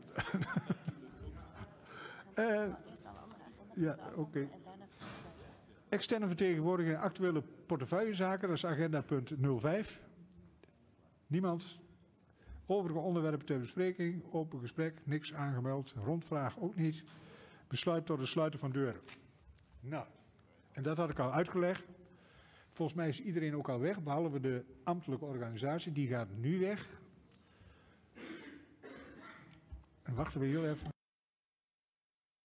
uh, ja, oké. Okay. Externe vertegenwoordiging en actuele portefeuillezaken, dat is agenda punt nul vijf. Niemand? Overige onderwerpen ter bespreking, open gesprek, niks aangemeld, rondvraag ook niet. Besluit tot het sluiten van deuren. Nou, en dat had ik al uitgelegd. Volgens mij is iedereen ook al weg, behalve de ambtelijke organisatie, die gaat nu weg. En wachten we heel even.